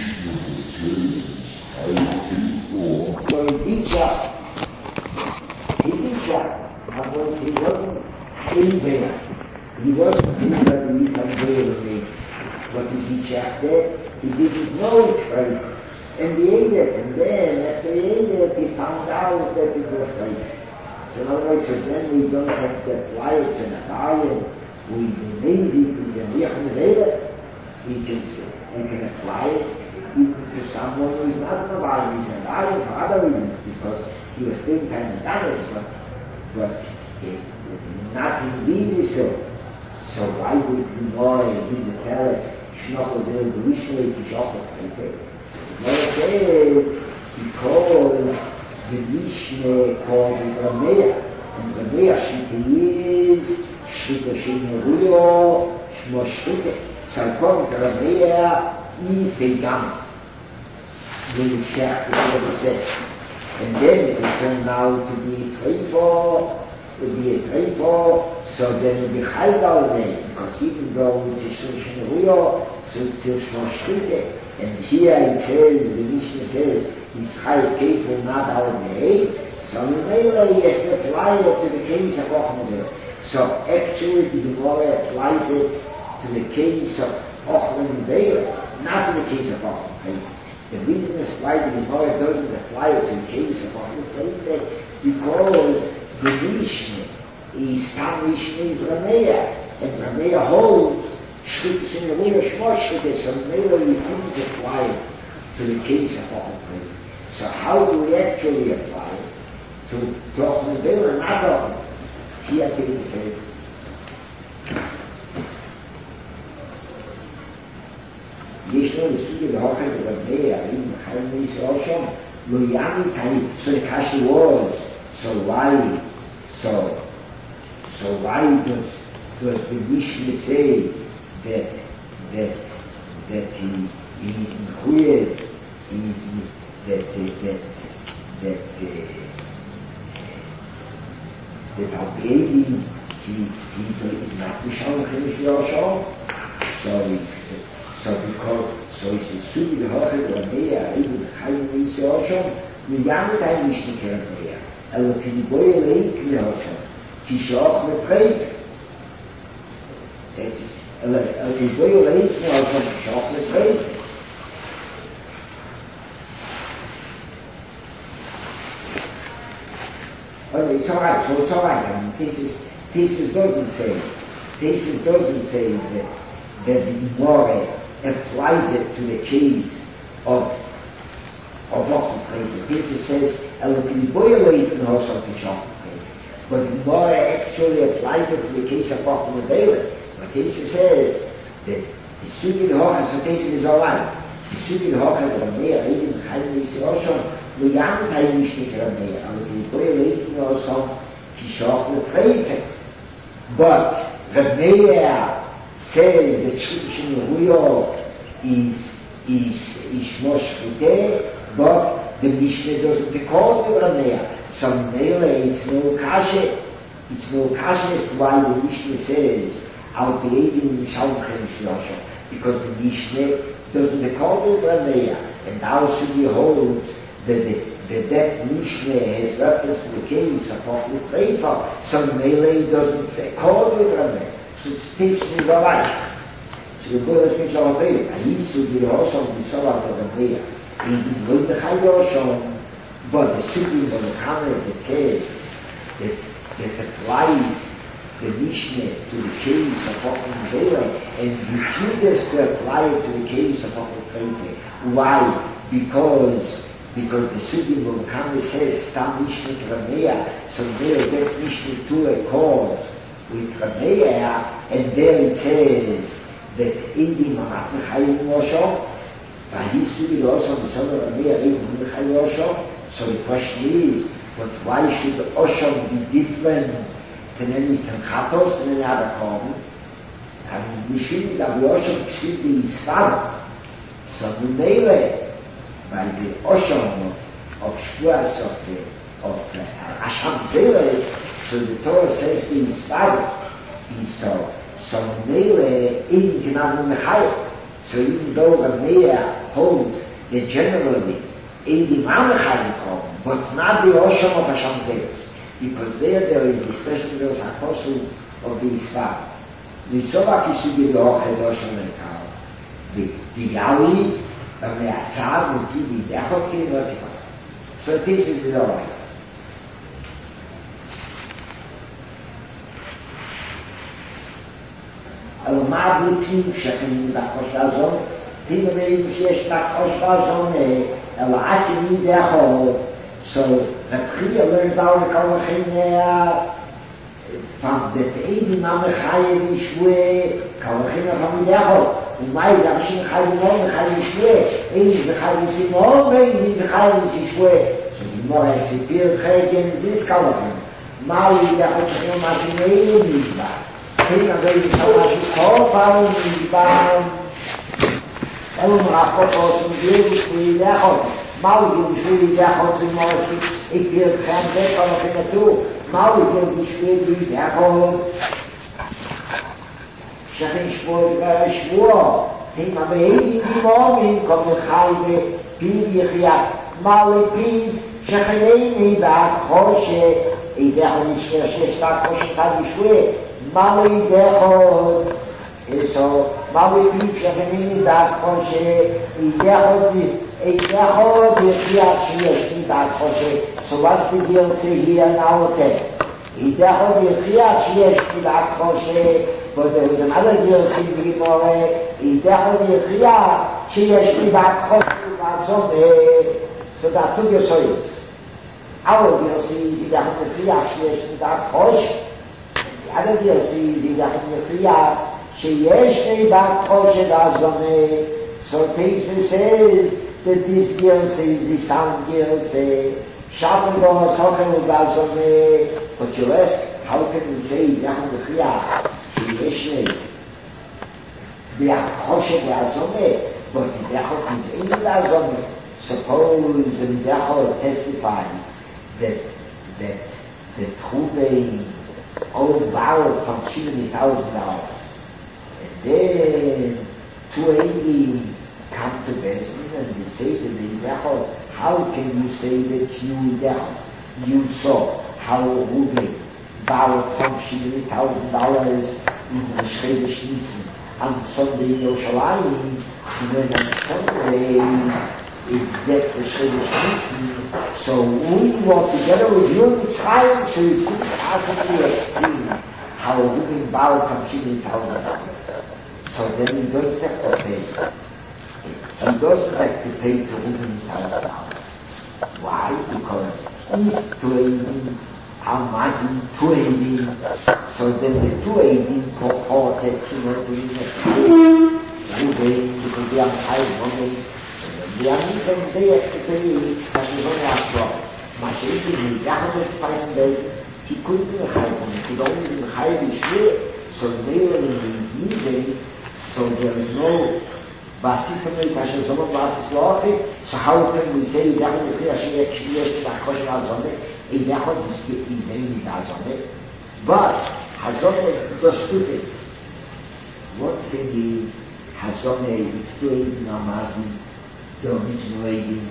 he teacher, he teacher, but he wasn't in there. He wasn't in there to be some day with me. But the teacher there, he didn't know it's right. And he ate it, and then after he ate it, he found out that it was right. So in other words, so then we don't have to apply it to the fire. We lazy, we can reach it, we can we can apply it even to someone who is not in the body, he's in the body for other reasons, because he was still kind of done it, but, but it, not indeed so. So why would we more in the carrot, Schnochel der Durchschnitt, die Schochel, okay? Now it says, because the Mishne called the Ramea, and the Ramea Shita is Shita Shinoruyo, Shmo Shita. So according to Ramea, he began the Shech, the Rebbe said. And then it will turn out to be a Treifo, to be a Treifo, so then it will be Chaydal then, because even though it's a Shinoruyo, so it's a Shmo Shita. And here it says, the Mishnah says, he's high careful not out of the hay. So in Mela he has to apply it to the case of Ochmodel. So actually the Gemara applies it to the case of Ochmodel, not to the case of Ochmodel. The reason is why the Gemara doesn't apply it to the case of Ochmodel, because the Mishnah is Tam Mishnah is Ramea, and Ramea holds Shkita in the way of Shmo Shkita, so Mela we couldn't apply it to the case of Ochmodel. So how do we actually apply it to Ochmodel and not Ochmodel? Here David says, ישנו לסוגיה להוכן לגבי הערים החיים מישראל שם, לא ימי תאים. So the question was, so why, so, so why does, does the Mishnah say that, that, that he, he is included, he is, that, that, that, that, uh, that Al-Be'edim, he, he is not Mishal in Israel Shom. So, so because, so it's a Sugi L'Hochel Ramea, even Chayim Israel Shom, Miyam Ta'im Mishnik Ramea, Elo Kiniboy Leik L'Hochel, Tishoch L'Preit. Elo Kiniboy Leik L'Hochel, Tishoch L'Preit. Okay, it's all right, so it's all right. I mean, Thesis, Thesis doesn't say, Thesis doesn't say that, that the Gemara applies it to the case of, of Ochmodel. Thesis says, Elokim Boyaleit in Hosel Tishoch L'Preit. But the Gemara actually applies it to the case of Ochmodel. But Thesis says that the Sugi L'Hochel, so Thesis is all right. The Sugi L'Hochel Ramea, even Chayim Yisrael Shom, we haven't had Mishnik Ramea, and we put a late also Tishoch L'Preit. But Ramea says that Shkita Shinoruyo is is is Shmo Shkita, but the Mishnah doesn't call it Ramea. So Mele, it's no kasha, it's no kasha as to why the Mishnah says Al Be'edim Mishal L'Chem, because the Mishnah doesn't call it Ramea, and now Sugi holds that the, the that Mishnah has reference to the case of Hochlik Reifa, so Melee doesn't call it Rameh. So it speaks me the life. So the Buddha speaks of Rameh. I used to be also the Solat of Rameh. And he wrote the Chayoshon, but the sitting of the Kamer that says that, that applies the Mishnah to the case of Hochlik Reifa and refuses to apply it to the case of Hochlik Reifa. Why? Because because the Sugim of Kamer says Stam Mishnah Rameh, so there that Mishnah to a cause with Rameh, and there it says that Indim Amat Mechayim Yosho, Vahisu also Mishnah Rameh Indim Mechayim Yosho. So the question is, but why should Oshom be different than any Tanchatos than any other Korban? And we shouldn't have Oshom should be Isfar. So we may by the Oshom of Shvuas of the of uh, Asham Zeres, so the Torah says the Yisrael is so. So Mele in Gnam Mechayim. So even though Rameh holds that generally in the Mechayim come, but not the Oshom of Asham Zeres, because there there is the special verse Apostle of the Yisrael. The Sovak is to be the Oched Oshom Mechayim. The the Yali. Rameh Atzad, Mutivi, Dechot, Vasika. So this is the law. אבל מה הבוטים שכנים בחוש לעזון? תימרים שיש בחוש לעזון, אלא עשיני דחות. So, Rabchia learns out the Kalachim from the Eidim Amechayim Yishwe, Kalachim from Dechot. ומאי דרשים חיים לא מחיים ישווה, אין בחיים סימון ואין בחיים ישווה. שגימור הסיפיר חלקם דיסקלוכים. מאי דחות שכם משהו אין נשבע. אין אבל ישאו משהו כל פעם נשבע. אלו מרחקות עושים גיל בשביל דחות. מאי גיל בשביל דחות סימור הסיפיר חלקם דיסקלוכים נטו. מאי גיל בשביל דחות. שכן שבוע, הם המהים דימומים, כמו חי ופיו יחיה, מה לפיו, שכן אין דעת חושה, אידך ונשקר שיש דעת חושה חד ישווה, מה לידך עוד, מה לפיו, שכן אין דעת חושה, אידך עוד יחיה שיש דעת חושה, סולת בגיל שהיא הנאותה, אידך עוד יחיה שיש דעת חושה, but there was another deal seen in the Gemara, he definitely agreed, she has to be back home, so that took your soils. Our deal sees, he definitely agreed, she has to be back home. The other deal sees, he definitely agreed, she has to be back home, so Pesach says that this deal says, the sound deal says, Shabbat goes, Sochem, but you ask, how can we say, he definitely agreed? יש בהחושת והזומה, but the dechot is in the azome. Suppose the dechot testifies that that the Trubei owed borrowed from seventy thousand dollars, and then two eighty come to Bezin and they say to the dechot, how can you say that you dechot you saw how Rubei borrowed from seventy thousand dollars in the Shchei Shnitzen on Sunday in Yerushalayim, and then on Sunday it get the Shchei Shnitzen. So we were together with you in Mitzrayim, so you couldn't possibly have seen how we been borrowed from seventy thousand dollars. So then he doesn't have to pay. He doesn't have to pay to seventy thousand dollars. Why? Because if to eighteen Amazing two eighteen, so then the two eighteen purported to not be in the Rubei, because they are high money, so then they are even there to pay, and we don't ask for. Mashiach, in the Gachmas Speisen days, he couldn't be high money, he could only be high this year, so there is easy, so there is no basis of it, Hashem Zomot basis lochi, so how can we say, Gachmas Hashem Yekshiyah, Nachoshe Azoneh, in the Echot is in the Hazoneh, but Hazoneh understood it. What thing is Hazoneh is doing Namazim, the original reading,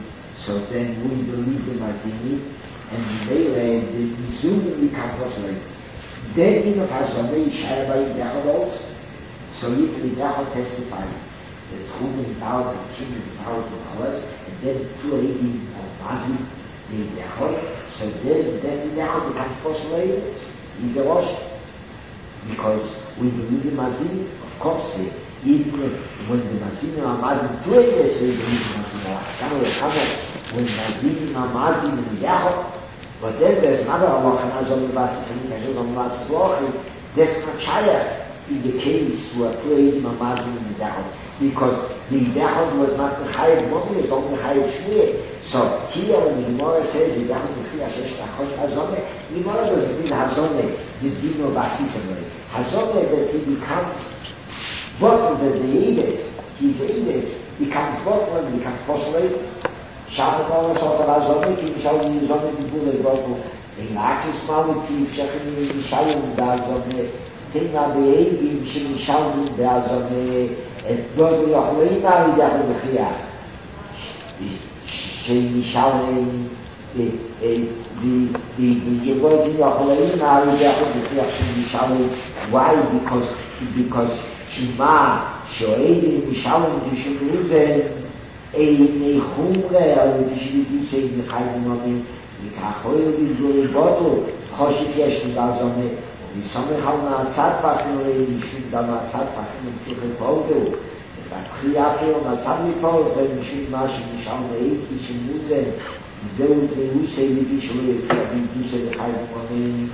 So then we believe the Mazini, and they led the Mizum become proselytes. Then in the Hazonei Shaibai Dechel, so if the Dechel testified the Truman power, the king of the power of the powers, and then two eighty of Mazi, the Dechel, so then, then the Dechel becomes proselytes. He's a Rosh. Because we believe the Mazini, of course, even when the Mazini are Mazin two eighty, so we believe the Mazini are Hashkana, when Mazini are Mazin in the Dechel. But then there's another Allah and Azam Basis and Kajal Basis Wachi. That's not Shaya in the case where played Mamazin in the Dechel. Because the Dechel was not the Chayat Momi, it was only the Chayat Shmir. So here when the Gemara says the Dechel B'chi Hashesh Tachosh Hazone, the Gemara doesn't mean Hazone, the Dino Basis and Hazone that he becomes both of the Eides, his Eides, becomes both of them, becomes postulated. Shabbat Allah Shabbat Hazone, ki Mishal Yizone Dibule Goku, in Akis Maliki, Shechem Yishalom Dazone, Tina Be'edim, Shemishalom Dazone, et Dodu Yochleina Yidach B'chia. Shemishalom, the Yevodi Yochleina Yidach B'chia, Shemishalom. Why? Because, because Shema, Shoedim, Mishalom, Yishalom, אין חומרה, אבל תשליטי שאין חיים נאמין, וכחוי ובזורי בוטו, חושק יש נגזונה, ומסומך על מהצד פחנו, ומשום גם מהצד פחנו, ומתוכן פולדו, ובתחייה כאילו מהצד מפול, ומשום מה שנשאר מאיתי שמוזן, זהו תאוסי ודי שלו יפי הבידוסי לחיים נאמין.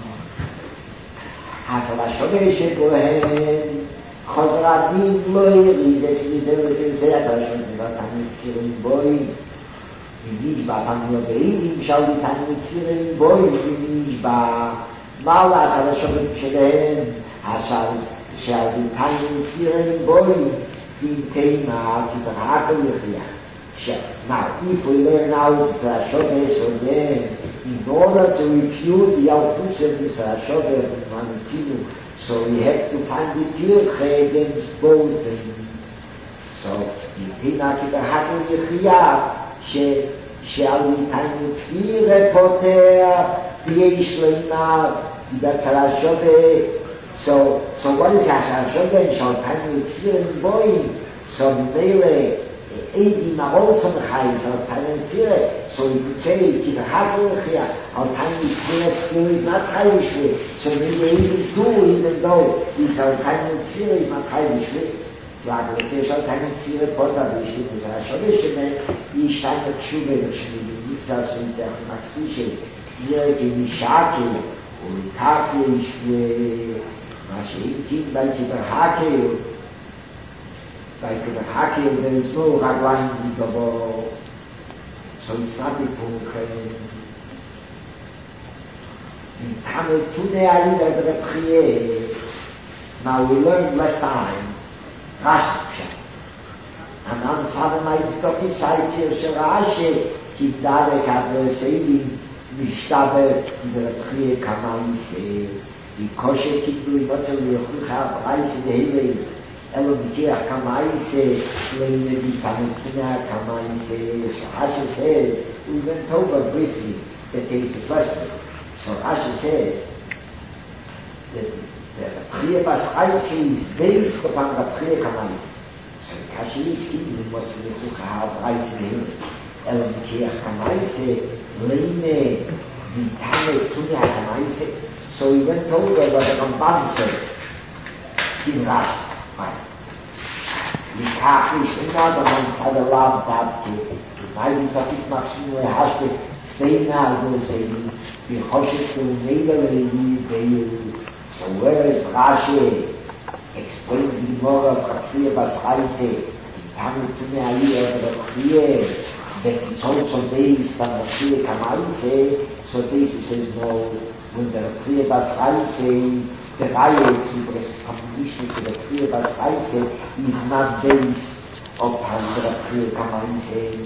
התלה שומע שבוהן, חוזרתים לא יריזה, שזה ותרזה, אתה שומע, תמיד תפירים בוי, ונשבע, תמיד הבאים, שאולי תמיד תפירים בוי, ונשבע, מה לעשות השומעים שלהם? עכשיו, שאולי תמיד תפירים בוי, ונתימה, כי זה רק יחיה. Now, if we learn out the Hashodah from them, in order to refute the outputs of this Hashodah from Manitinu, so we have to find the Pirche against both things. So, מבחינה כברהקו יחיה, שעל איתנו תפירה פותח, תהיה שלמה, בצל Hashodah. So, so what is Hashodah? שעל איתנו תפירה בוים, so ממילא, Eidim are also the Chayim, al Tanya Tfireh. So you could say, Ki v'hakol l'chia, al Tanya Tfireh still is not Chayim Shveh. So maybe Eidim too, even though this al Tanya Tfireh is not Chayim Shveh. Like the case al Tanya Tfireh Pota, which is the Hashodah Shemen, Yishai T'shuveh, which is the Mitzah, so it's a Maktishe, Tfireh Ki Mishake, or Itake Shveh, Mashe Eidim, like Ki v'hakol, like the Hakim, there is no Ragline in the ball, so it's not a Pulchen. In Tamil Tune Alida the Priye, now we learned last time, Rashi's Pshat. And on Saturday night, the Toki Saikir Sharashi, Kidare Kabe Seidim, Mishtabe, the Priye Kamaise, the Koshe Kidu, Motel Yechucha, Rice in the Hele, אלו בקיח כמייסה, לנבי תמתונה כמייסה, so Rashi says, we went over briefly the case lesson. So Rashi says that the Priya Bas Chaitse is based upon the Priya Kamais. So Kashi is keeping what we look at Chaitse here. אלו בקיח כמייסה, לנבי תמתונה כמייסה. So we went over what the Ramban says in Rashi. Die Kach ist immer, da man es hat erlaubt hat, die Meiden sagt, ich mach schon nur, er hast du zweimal gesehen, wie Choshech und Niederlegen, so where is Rashi, explain die Gemara of Chafriya Bas Chaitse, die Tamil Tune Aliyah of Chafriya, that it's also based on Chafriya Kamaise, so this he says, no, when the Chafriya Bas Chaitse, the Reihe to the completion to the Chafriya Bas Chaitse is not based upon the Chafriya Kamaise,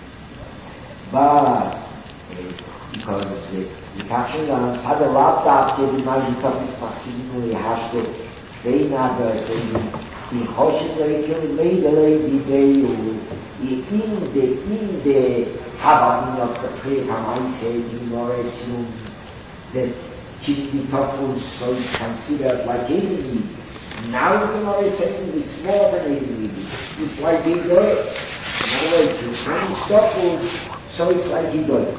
but because the Kachim on Sada Laptop gave him out the Topis Machinu, he has to stay now there saying, the Choshen Reikel made a lady day, in the, in the Aber in the prayer I said, you more assume that Chittitopus so is considered like enemy. Now the more saying it's more than enemy. It's like he died. In other words, it's Chittitopus, so it's like he died.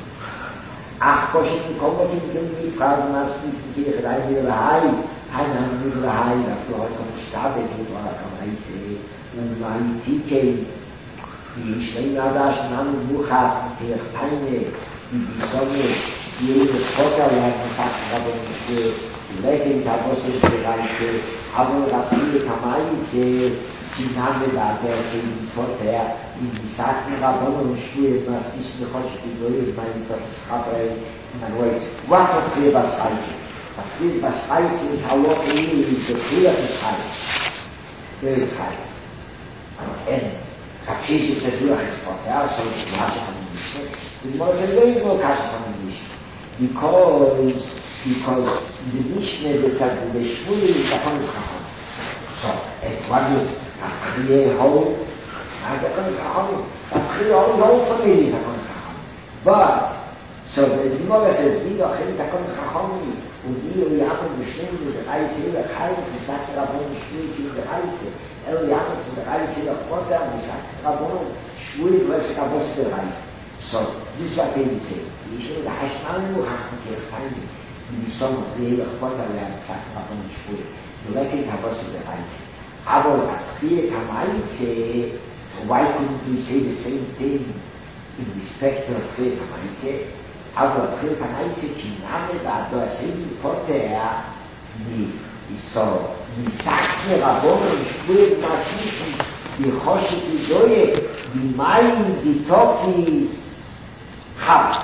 Ach, Koshin kommt in den Fragen, was ist die Kirche rein in der Hai? Ein haben wir der Hai, da vielleicht kommt Stabe, wo war kann ich sehen. Und mein Tike, die Schläger da schnell Bucha, die eine, die die Sonne, die ihre Vater lernen, aber die Lecken, da was ich bereise, aber da viele Kamaise, die Name da, der sind vorher, in die Sachen Rabon und Schwur, was nicht mehr heute die Leute, meine Gott, in other words, what's a clear was heißt? A clear was heißt is how what we need is the clear is heißt. There is heißt. And Kachish says, look, it's for there, so it's not a condition. So the more say, there is no Kachish condition. Because, because the Mishnah that the Shvur is the Chacham. So, and what is a clear hole? It's not a Chacham. A clear hole is also maybe a Chacham. But, so the Gemara says, "Wie doch hinter kommt Chachami und ihr Jakob bestimmt mit der Reise der Heil und sagt Rabon spielt in der Reise. Er Jakob von der Reise der Vater und sagt Rabon spielt was Rabon der Reise." So this what they say. Ich will da Hashan nur haben die Heil die Sonne der Vater lernt sagt Rabon spielt. Du leckst Rabon der Reise. Aber hier kann man say, why couldn't you say the same thing in respect of faith? I say. Aber für Kanaitze Kiname da da sind die Potter die ist so die sagt mir Rabon und spürt das Wissen die Hosche die Doye die Mai die Tokis hat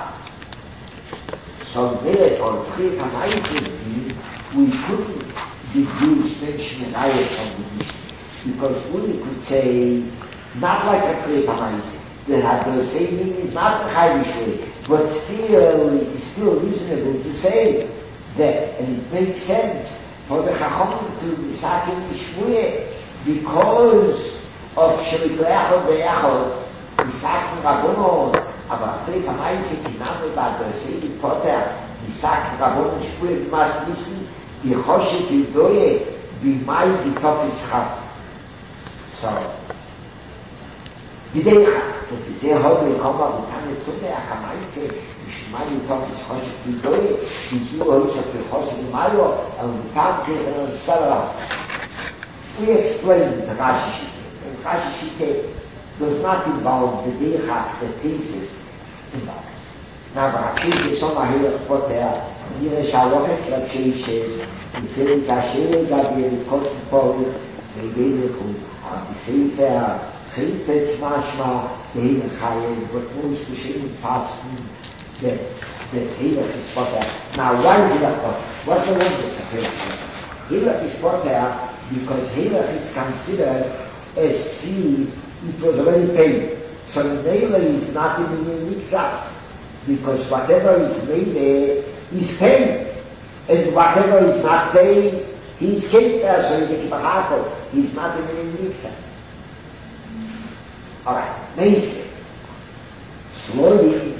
so there for für Kanaitze we couldn't deduce Menschen Reihe from the Mission because we could say not like a Kre Kanaitze that had the same meaning is not the Heilish way. But still, it's still reasonable to say that, and it makes sense for the Chacham to be saking Shmuye because of Shelikoyachot Be'achot, the saking Rabbonon, aber Frei Kamaisi Kiname Bad Seidi Potter, the saking Rabbonon Shmuye, you must listen, the Choshe Kidoye, the Mai Gitopis Chab. So, Gidecha, und die sehr heute kommen, und kann nicht tun, der Akameise, die Schmeine Topis Choshe Kidoye, die Zuhör auf der Choshe Mayo, und die Tanke und Sarah. We explain the Rashi Shite. The Rashi Shite does not involve the Deicha, the thesis involved. Now, the Rashi is on a hill of Potter, near Shalochet, like she says, in Philly Kashere, Gabriel, Kotten Paul, they gave it to the Sefer, Kritet Mashma, the Hidden Chayim, but most Geschichten fasten, the Hilach is Potter. Now, why is Hilach Potter? What's the wonders of Hilach Potter? Hilach is Potter because Hilach is considered as seed, it was already paid. So Nela is not in the Mikzas, because whatever is made there is paid. And whatever is not paid, he is kept there, so he's a Kibbachako. He's not in the Mikzas. Alright, next. Slowly,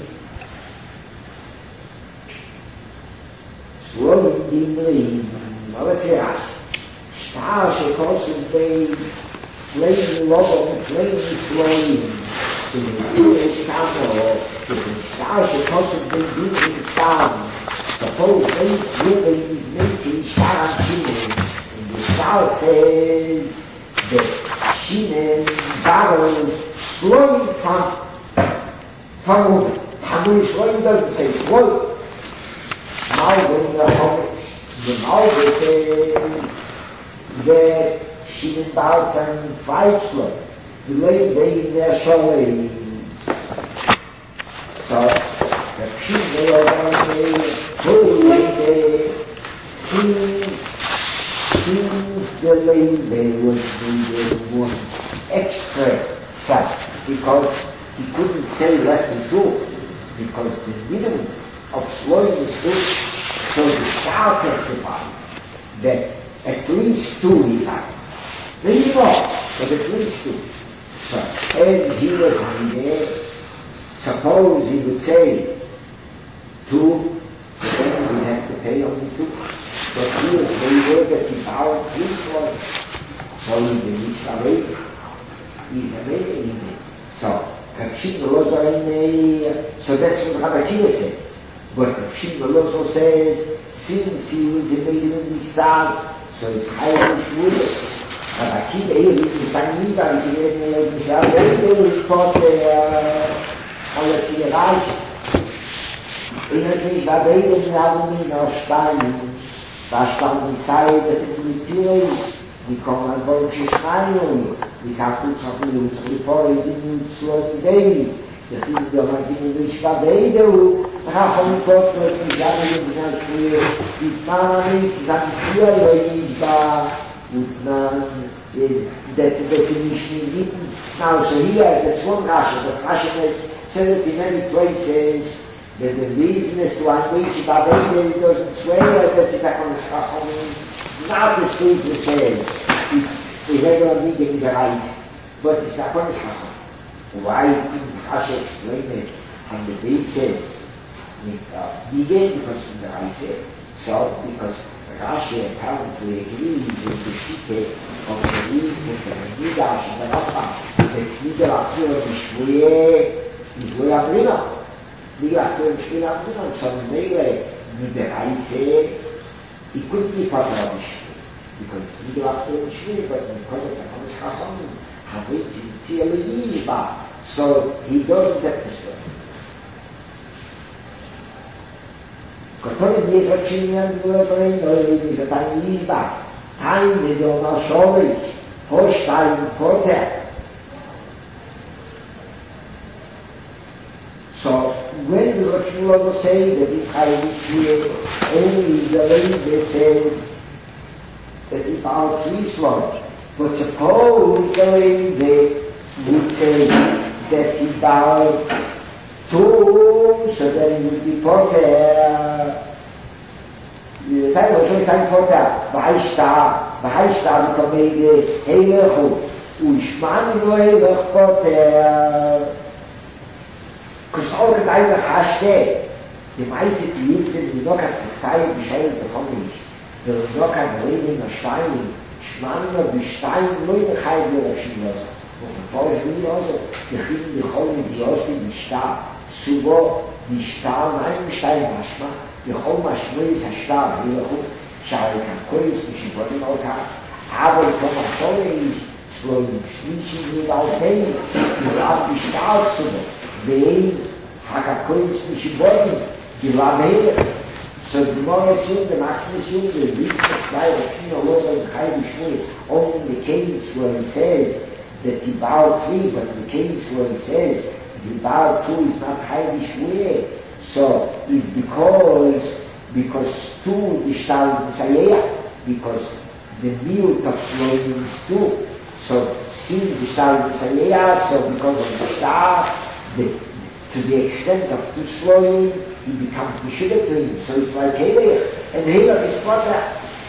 slowly, dimly, now let's say Rashi. Star shekosem they playing lobo, playing slowly. In the village camel, the star shekosem they do in sound. Suppose they living is making Sharan Shinen. And the star says that Shinen borrows slowly from from moving. Hamuri slowly doesn't say slowly. Malvin the Homish. The Malvin says that she didn't bow from five slow. The lady made their showing. So, the people are going to holy since, since the lady was needed one extra set, because he couldn't say less than two, because the minimum of slowing is two. So the Shah testified that at least two he had. Maybe more, but at least two. So, and he was hiding, Suppose he would say two, so then we'd have to pay only two. But he is very well that he bowed three slots. So he's a Mishpah. He's a Mishpah. So, Kapshin Lozo in a, so that's what Rabbi Akiva says. But Kapshin Lozo says, since he was a Mishpah in Mitzvahs, so it's highly Shmuleh. Rabbi Akiva, he was a Taniba, he was a Mishpah, he thought on the Tziraj. In a case, I made it now in our Stein, Bashtan decided that it would be too we come on board to Stein, we have to talk to you before it didn't slow days. The thing that I didn't reach by the do, how come we talk to us, we got it in the clear, with Manis, that here we with that's a definition written. Now, so here, that's one Rashi, but Rashi has said it in many places. that the reason is to unleash Babel, it doesn't swear that it's not the statement says it's irregular reading in the right, but it's not on the why didn't Rashi explain it? And the base says begin because in the right said so because Rashi apparently agrees with the Shite of the reading of the Midrash and the Rafa that Midrash is is where I bring up. Die Akteur spielen auch nicht, und so eine Regel mit der Reise, ich couldn't be part of it, because die Akteur spielen, but in Kodesh, I was Chacham, Havit, Tzitziel, Yishba, so he doesn't have to stop. Kotorim Yisachinian, Gurzarin, Norim, Yishatan, Yishba, Time, Vidoma, Sholish, Hoshtaim, Koter. So, when the Rosh will say that this Chayyim here only the lady says that he found three slots, but suppose the lady would say that he bowed two, so then he would be potter. The time was only time potter. V'haishta, v'haishta v'kamei heilechu, u'ishmani lo'elech potter. Because all the time that I stay, the meiste Geliebten, die noch hat Partei bescheuert davon nicht. Der noch hat Leben in Stein, Schmanner wie Stein, nur in der Chai wird er schon los. Und bevor ich will also, wir kriegen die Chole, die Ossi, die Stab, Subo, die Stab, nein, die Stein, Maschma, die Chole, Maschma, ist ein Stab, hier hoch, schau ich an Kois, die Schibotten auch hat, aber ich komme auch schon nicht, so ein Schmiedchen, die auch hin, die Rab, die Stab, Subo, ואין הקקויים משבודים גלעמי so the more assume the maximum assume the weakness by the king of laws of Chai B'Shmui only in the case where he says that he bowed three but in the case where he says that he bowed two is not Chai B'Shmui so it's because because two is Shtal B'Sayeh because the miut of flowing is two so sin is Shtal B'Sayeh so because of the Shtal The, to the extent of two slowing, he becomes Meshidek to him. So it's like Halech. And Halech is Potter.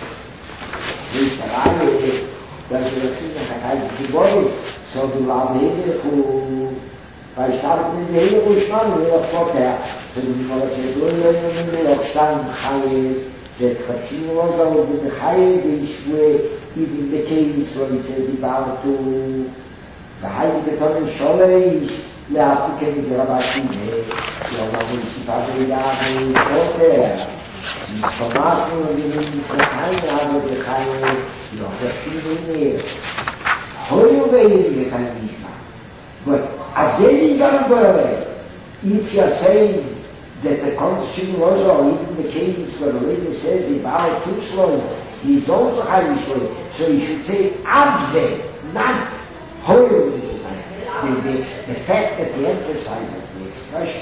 So it's a Raya, that's what I've seen in the Chai B'Shmui. So the Lam Halech who, by starting in the Halech who is not, Halech Potter. So the Gemara says, oh, no, no, no, no, no, Stam Chai, that Chachim was over with the Chai B'Shmui, even the case where he says, he bowed to the Chai B'Shmui Sholei, להפיקה מגרבתי יומנו שפעתי יעבי פוטר משתמשנו לבינים מצחיים לעבוד לחיים יוחפים ביניר הויו בעירים לחיים נשמע but abseiling down the if you are saying that the constitution was or even the case where the lady says he bowed too slow he is also highly slow so you should say abse not hoyo The, the, the fact that he emphasizes the expression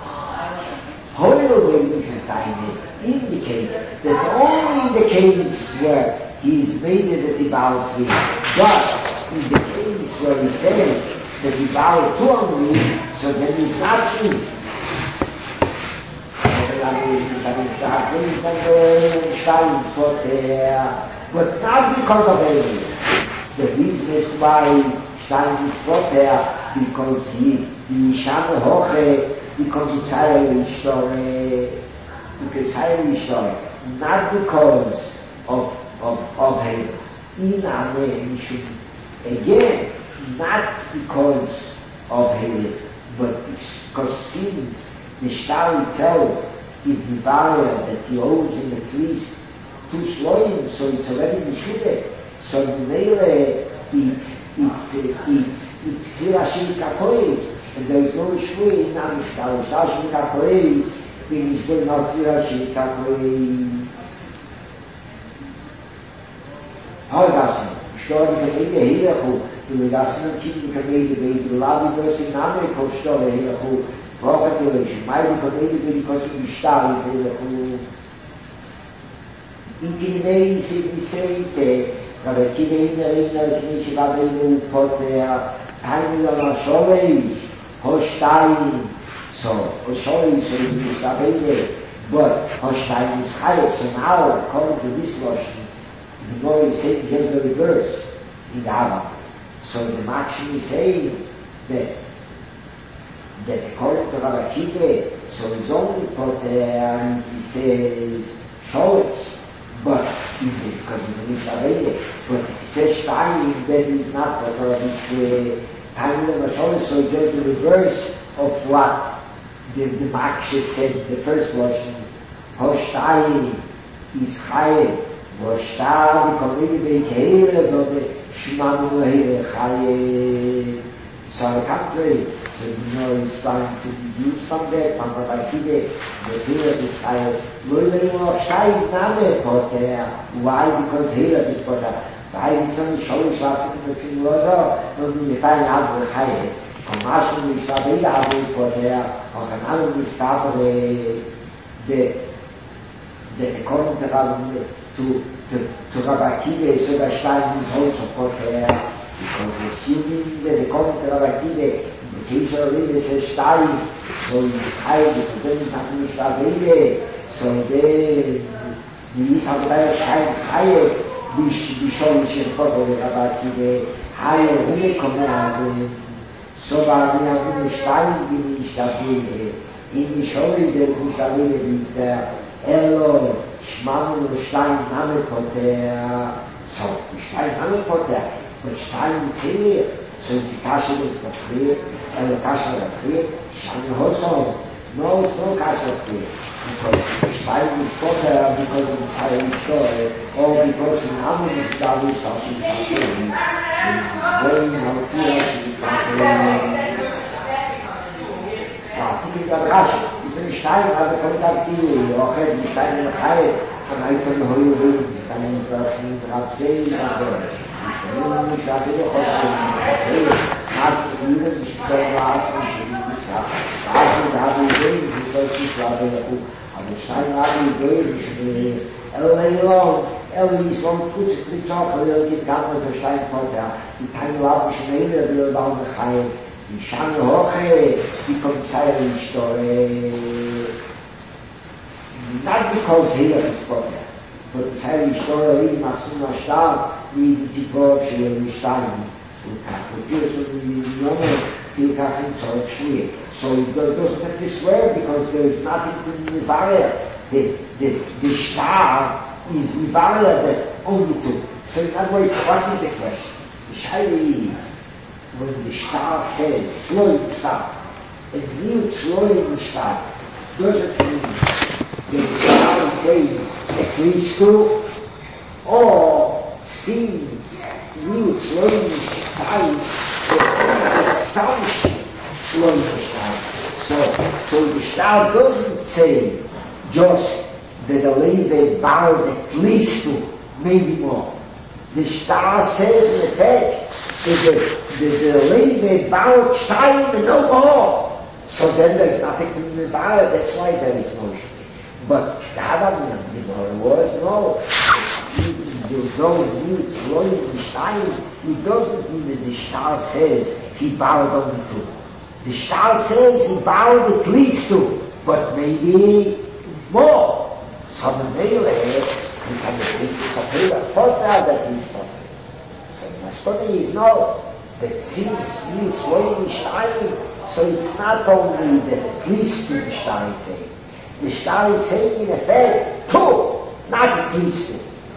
Hoyle indicates that only in the case where he is made it that he bowed three, but in the case where he says that he bowed two only, so then he's not three. But not because of anything. The reason is why Stein is what there because he the Shana Hoche becomes a silent story, because silent story, not because of of of him. In a way, we should again not because of him, but because since the star itself is the barrier that he owns in at least two sloim, so it's already Mishude. So the Meile, it's it's it's it's clear Hashem Kapois, and there is no Shmui in Amishka. Hashem Kapois, then it's going out clear Hashem Kapois. How does it? Sure, we can make a hero who will ask him to keep the community, the lobby person in America, sure, a hero who, propagation, my community because of the star, who in Kinei, we say, Rabbi Kinei, Inna, Knishi, Rabbeinu, Poter, Taimil, Sholei, Hoshtaim, so, Hoshtaim, so is Rabbeinu, but Hoshtaim is Chayef, so now, according to this Lashon, the boy is saying just the reverse in the Abba. So the Makshim is saying that that according to Rabbi Kibre, so he's only put there and he says Sholish, but because he's a Mishavede, but if he says Shtayim, that is not what Rabbi Time of Sholish, so just the reverse of what the, the Makshim said, the first Lashon, Hoshtayim is Chayev, V'shtar v'komini v'keire v'shmanu v'heire chaye. So on the contrary, so you know he's starting to deduce from that, from Rabbi Kibre, the heire is chaye. V'oiveri v'shtar name poter. Why? Because heire is poter. Why? Because he's sholish after the Kimrozo, and the time av v'chaye. Kamashu v'shtar v'heire av v'poter, or kananu v'shtar v'he the according to Rabbi to to to Rabbi Kibre, so that Stein is also put there, because assuming that according to Rabbi Kibre, in the case of Rebbe says Stein, so he's high, because then he's not going to start Rebbe, so then the Yisrael Stein higher, the Sholish and Koto, the Rabbi Kibre, higher, who may come out, so that we have in the Stein, in the Sholish, in the Sholish, the Sholish, the Elo, Shmanu, Stein, Name, Poter. So, Stein, Name, Poter. But Stein is here. So, it's Kasha is the clear, and the Kasha is the clear. Stein also. No, it's no Kasha clear. Because Stein is Poter because of the Stein story, or because in Name is David, something is going on here, she's going I think it's got Rashi. It's a Stein, but the contact or head in Stein in the Chayef, and I can hold you in Stein in the Stein, Rapsei, and the Stein, which I did a hospital, not even the Stein last, and she did this up. I think that we gave because she's rather a book. And the Stein Rabbi gave, she Elway long, Elway is one puts it to talk, and they'll get down with the Stein Potter. The time Rabbi Shneida will down the Chayef. Die Shane Hoche becomes silent story. Not because here is Potter, but the silent story in Maxima Shtar, we the people of Shele Stein. So it doesn't have to swear because there is nothing to be barrier. The, the, the Shtar is the barrier that only two. So in other words, what is the question? The Shine is, when the star says, slow star, and new slow in the star, doesn't mean that the star is saying at least two, or seems new slow in the star, so astonishing slow in the star. So, so the star doesn't say just that the lady borrowed at least two, maybe more. The star says in effect, that the, the, the lady borrowed time and no more. So then there's nothing to be borrowed, that's why there is motion. But the Adam was no. There's no new slow in time. It doesn't mean that the star says he borrowed only two. The star says he borrowed at least two, but maybe more. So the male it's on the basis of Hela Potter that he's Potter. So the Masponi is no. that since it's way Stein, so it's not only the priest in Stein saying. The Stein is saying in effect, two, not the priest.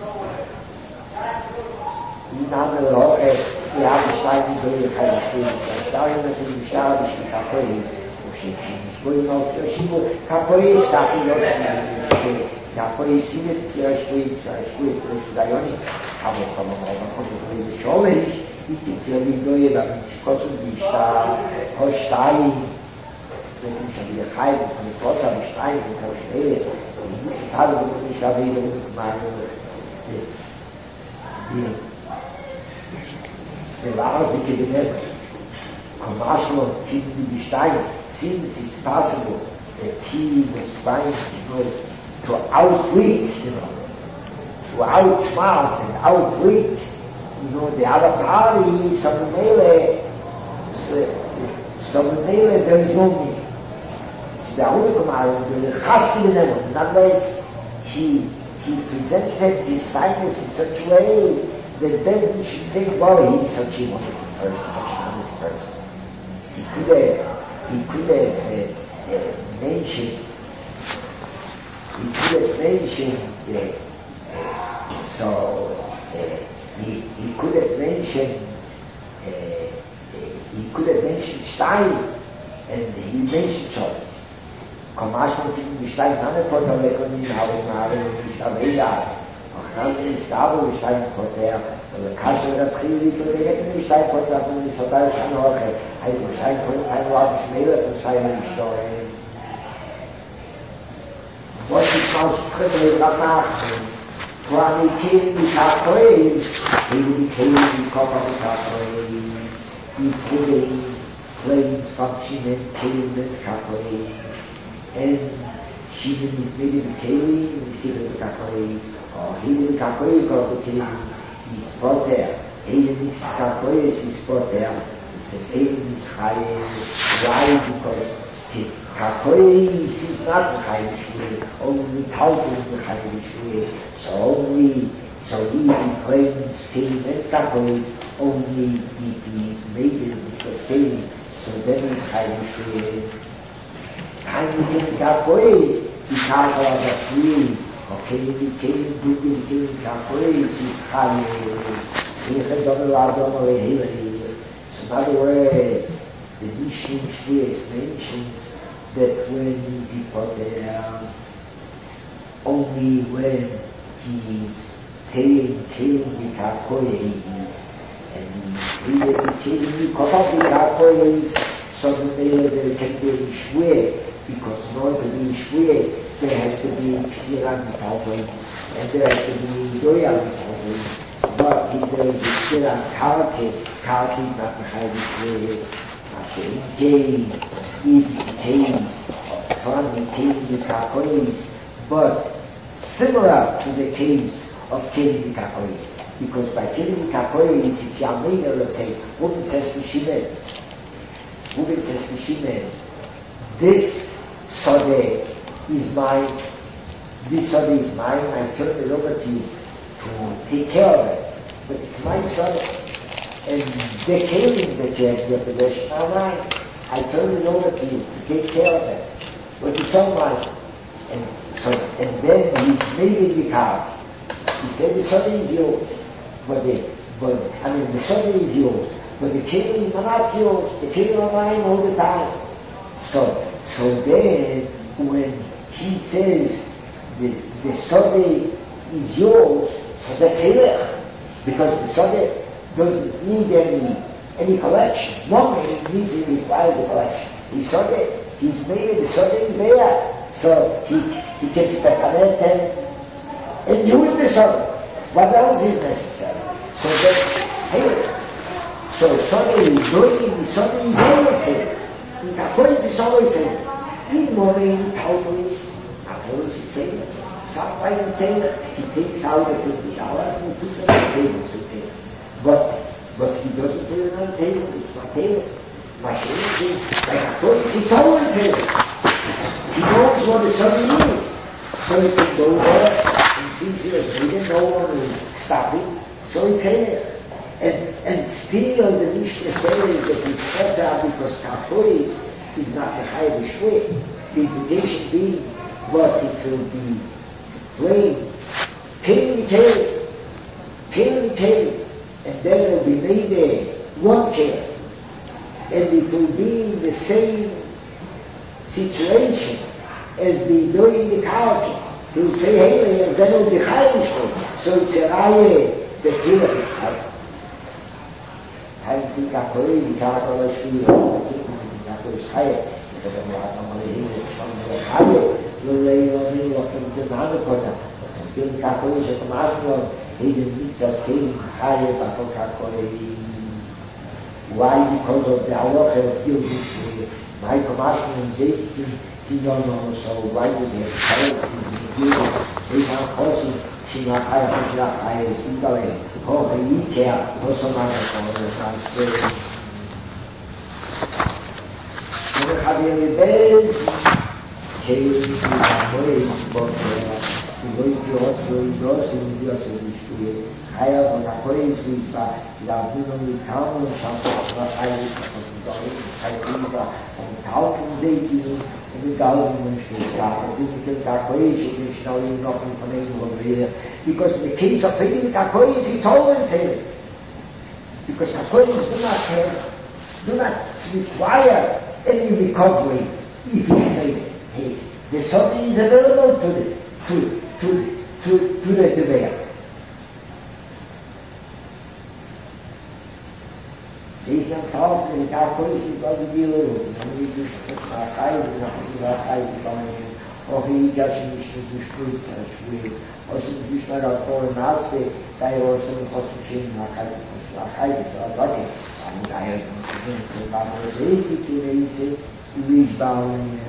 In other words, we have the Stein in the way of the Stein. The Stein is in the Stein, the Stein is going out to Shibu, Kapoe is starting out to Kapoe is in it, there is way, there is way, there is Zioni, aber kommen wir mal von der Brille Schole nicht, ich bin für die Neue, damit ich kosten die Stahl, Holstein, wenn ich schon wieder heim, von der Gott am Stein, und Holstein, und ich muss es haben, und ich habe wieder meine, die, die Wahrsicke genannt, Commercial, finden die Steine, since it's possible that he was trying you know, to outwit, you know, to outsmart and outwit, you know, the other party, some melee, some melee, there is no meaning. So the only command, the husky them, in other words, he, he presented his kindness in such a way that then you should think, well, he's such a wonderful person, such a nice person. He could have He could have uh, uh, mentioned, he could have mentioned, uh, uh, so uh, he, he could have mentioned, uh, uh, he could have mentioned Stein, and he mentioned so. Commercial thing, Stein, none of what I couldn't have in our Shabbat. None of Stabu, Stein, put there. The castle of Krili to the Ethnic Stein put up in the Sotai Shanoke. I was I put I was made to silent story. What is most privileged of Martin? When he came to Capoeira, he became the cover of Capoeira. He played, played function and came with Capoeira. And she didn't maybe became instead of Capoeira. Or he didn't Capoeira because became his spot there. He didn't Capoeira, his spot there. It's even Israel. Why? Because Capoeira is not the kind of way, only Taufen the kind of way. So only, so easy playing skin and Capoeira, only it is made with the skin. So then it's kind of way. And you can Capoeira, the Capoeira of the free. Okay, you can't do it in Capoeira, it's Israel. You can do it all over here. In other words, the Nishin Shvies mentions that when he put there, only when he's taking, killing the Capoeira, and he is killing the Capoeira, so that there can be Shvies, because in order to be Shvies, there has to be Kiran Capoeira, and there has to be Doya Capoeira. But if there is a Kiran Karate, Karate is not the highest way. Okay, game, if it's game, fun, killing the Capoeiras, but similar to the case of killing the Capoeiras. Because by killing the Capoeiras, if Yamina will say, Woman says to Shimon, Woman says to Shimon, this Sode is mine, this Sode is mine, I turn it over to you to take care of it. But it's my Sode. And the killing that you have your possession, all right, I turn it over to you to take care of it. But it's all mine. And so, and then he's making the car. He said the Sode is yours. But the, but, I mean, the Sode is yours. But the killing is not yours. The killing is mine all the time. So, so then, when he says the, the Sode is yours, so that's it. Because the Sode doesn't need any any collection. Normally it needs to require the collection. The Sode, he's made it, the Sode is there. So he, he can step on it and, and use the Sode. What else is necessary? So that's here. So Sode is doing, the Sode is always here. The Capoeira is always here. In morning, Capoeira, Capoeira is here. Sometimes it's here. He takes out the fifty dollars and puts it on the table to say. But but he doesn't put it on the table, it's not table. Machine, like I told you, it's always here. He knows what the Sode is. So he can go there and see if he didn't know one will stop it. So it's here. And, and still the Mishnah says that it's better because Kapois is not the high Shwe. The implication being what it will be plain, plainly tailored, plainly tailored, and then it will be made a one care. And it will be in the same situation as the doing the culture. He will say, hey, and then it will be high Shwe. So it's a raya, the killer is high. I think I could read the Catholic School, I could say, because I'm not going to hear it from the Catholic, you'll lay on me what I'm doing on the corner. I'm doing Catholic at the Marshall, he didn't meet us saying, higher, but I'm Catholic. Why? Because of the halacha of Gilgit, my Marshall and Zaytin, he don't know, so why would they have to they can't cause him, she not higher, she not higher, she not higher. Oh, he can't. Also, my husband. So, having rebelled, came to the way, but the way to us, the way to us, and the us in this way. I have a praise with that. The Abdullah will come and something that I will I think that and how can they do in the government should start because calculation is now nothing for anyone here. Because in the case of taking calculation, it's always said. Because calculations do not have, do not require any recovery if it's made. Hey, the something is available to the to to to to the surveyor. They can talk and calculation doesn't be little. And we just put our eyes and our eyes on it. Or he doesn't wish to do fruit as we or some wish not our foreign house, they die or some hospital in our eyes. Our eyes are lucky. And I have been to the Bible, they say, to reach down and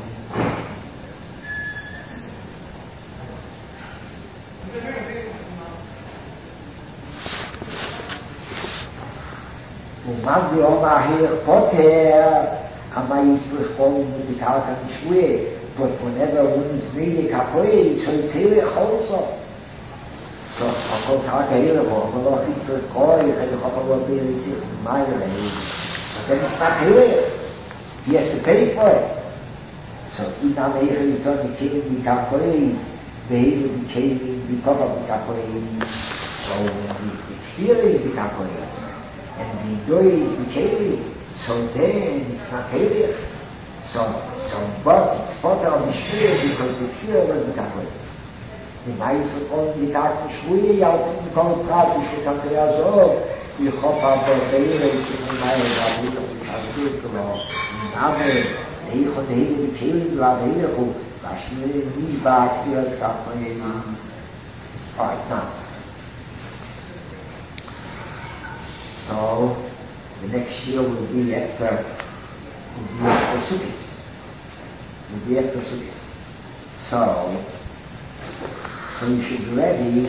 ומאד די אומא היר פוטר אמא יצריך פורם מדיקלת המשווה but whenever one's made a capoeira so it's here also so הכל תרק העיר בו אבל לא הכי צריך קורא יחד לחופר בו ביר יצריך מהיר העיר then it's not here he has to pay for it so אינם העיר איתו נקיים בקפוירס והעיר נקיים בקופר בקפוירס so the experience בקפוירס and the doy became so then it's not here so so but it's part of the fear because the fear was the capital the nice on the capital shwe ya in the contract is the capital so you hope up for the year to my that we have to do now he got the he became la here who actually we back here as capital right now. So the next year will be after will be after Sukkot. Will be after Sukkot. So so you should be ready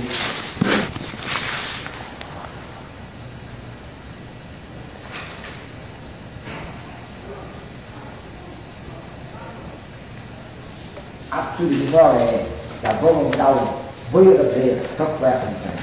up to the Gemara, the bottom down, boy of the top left.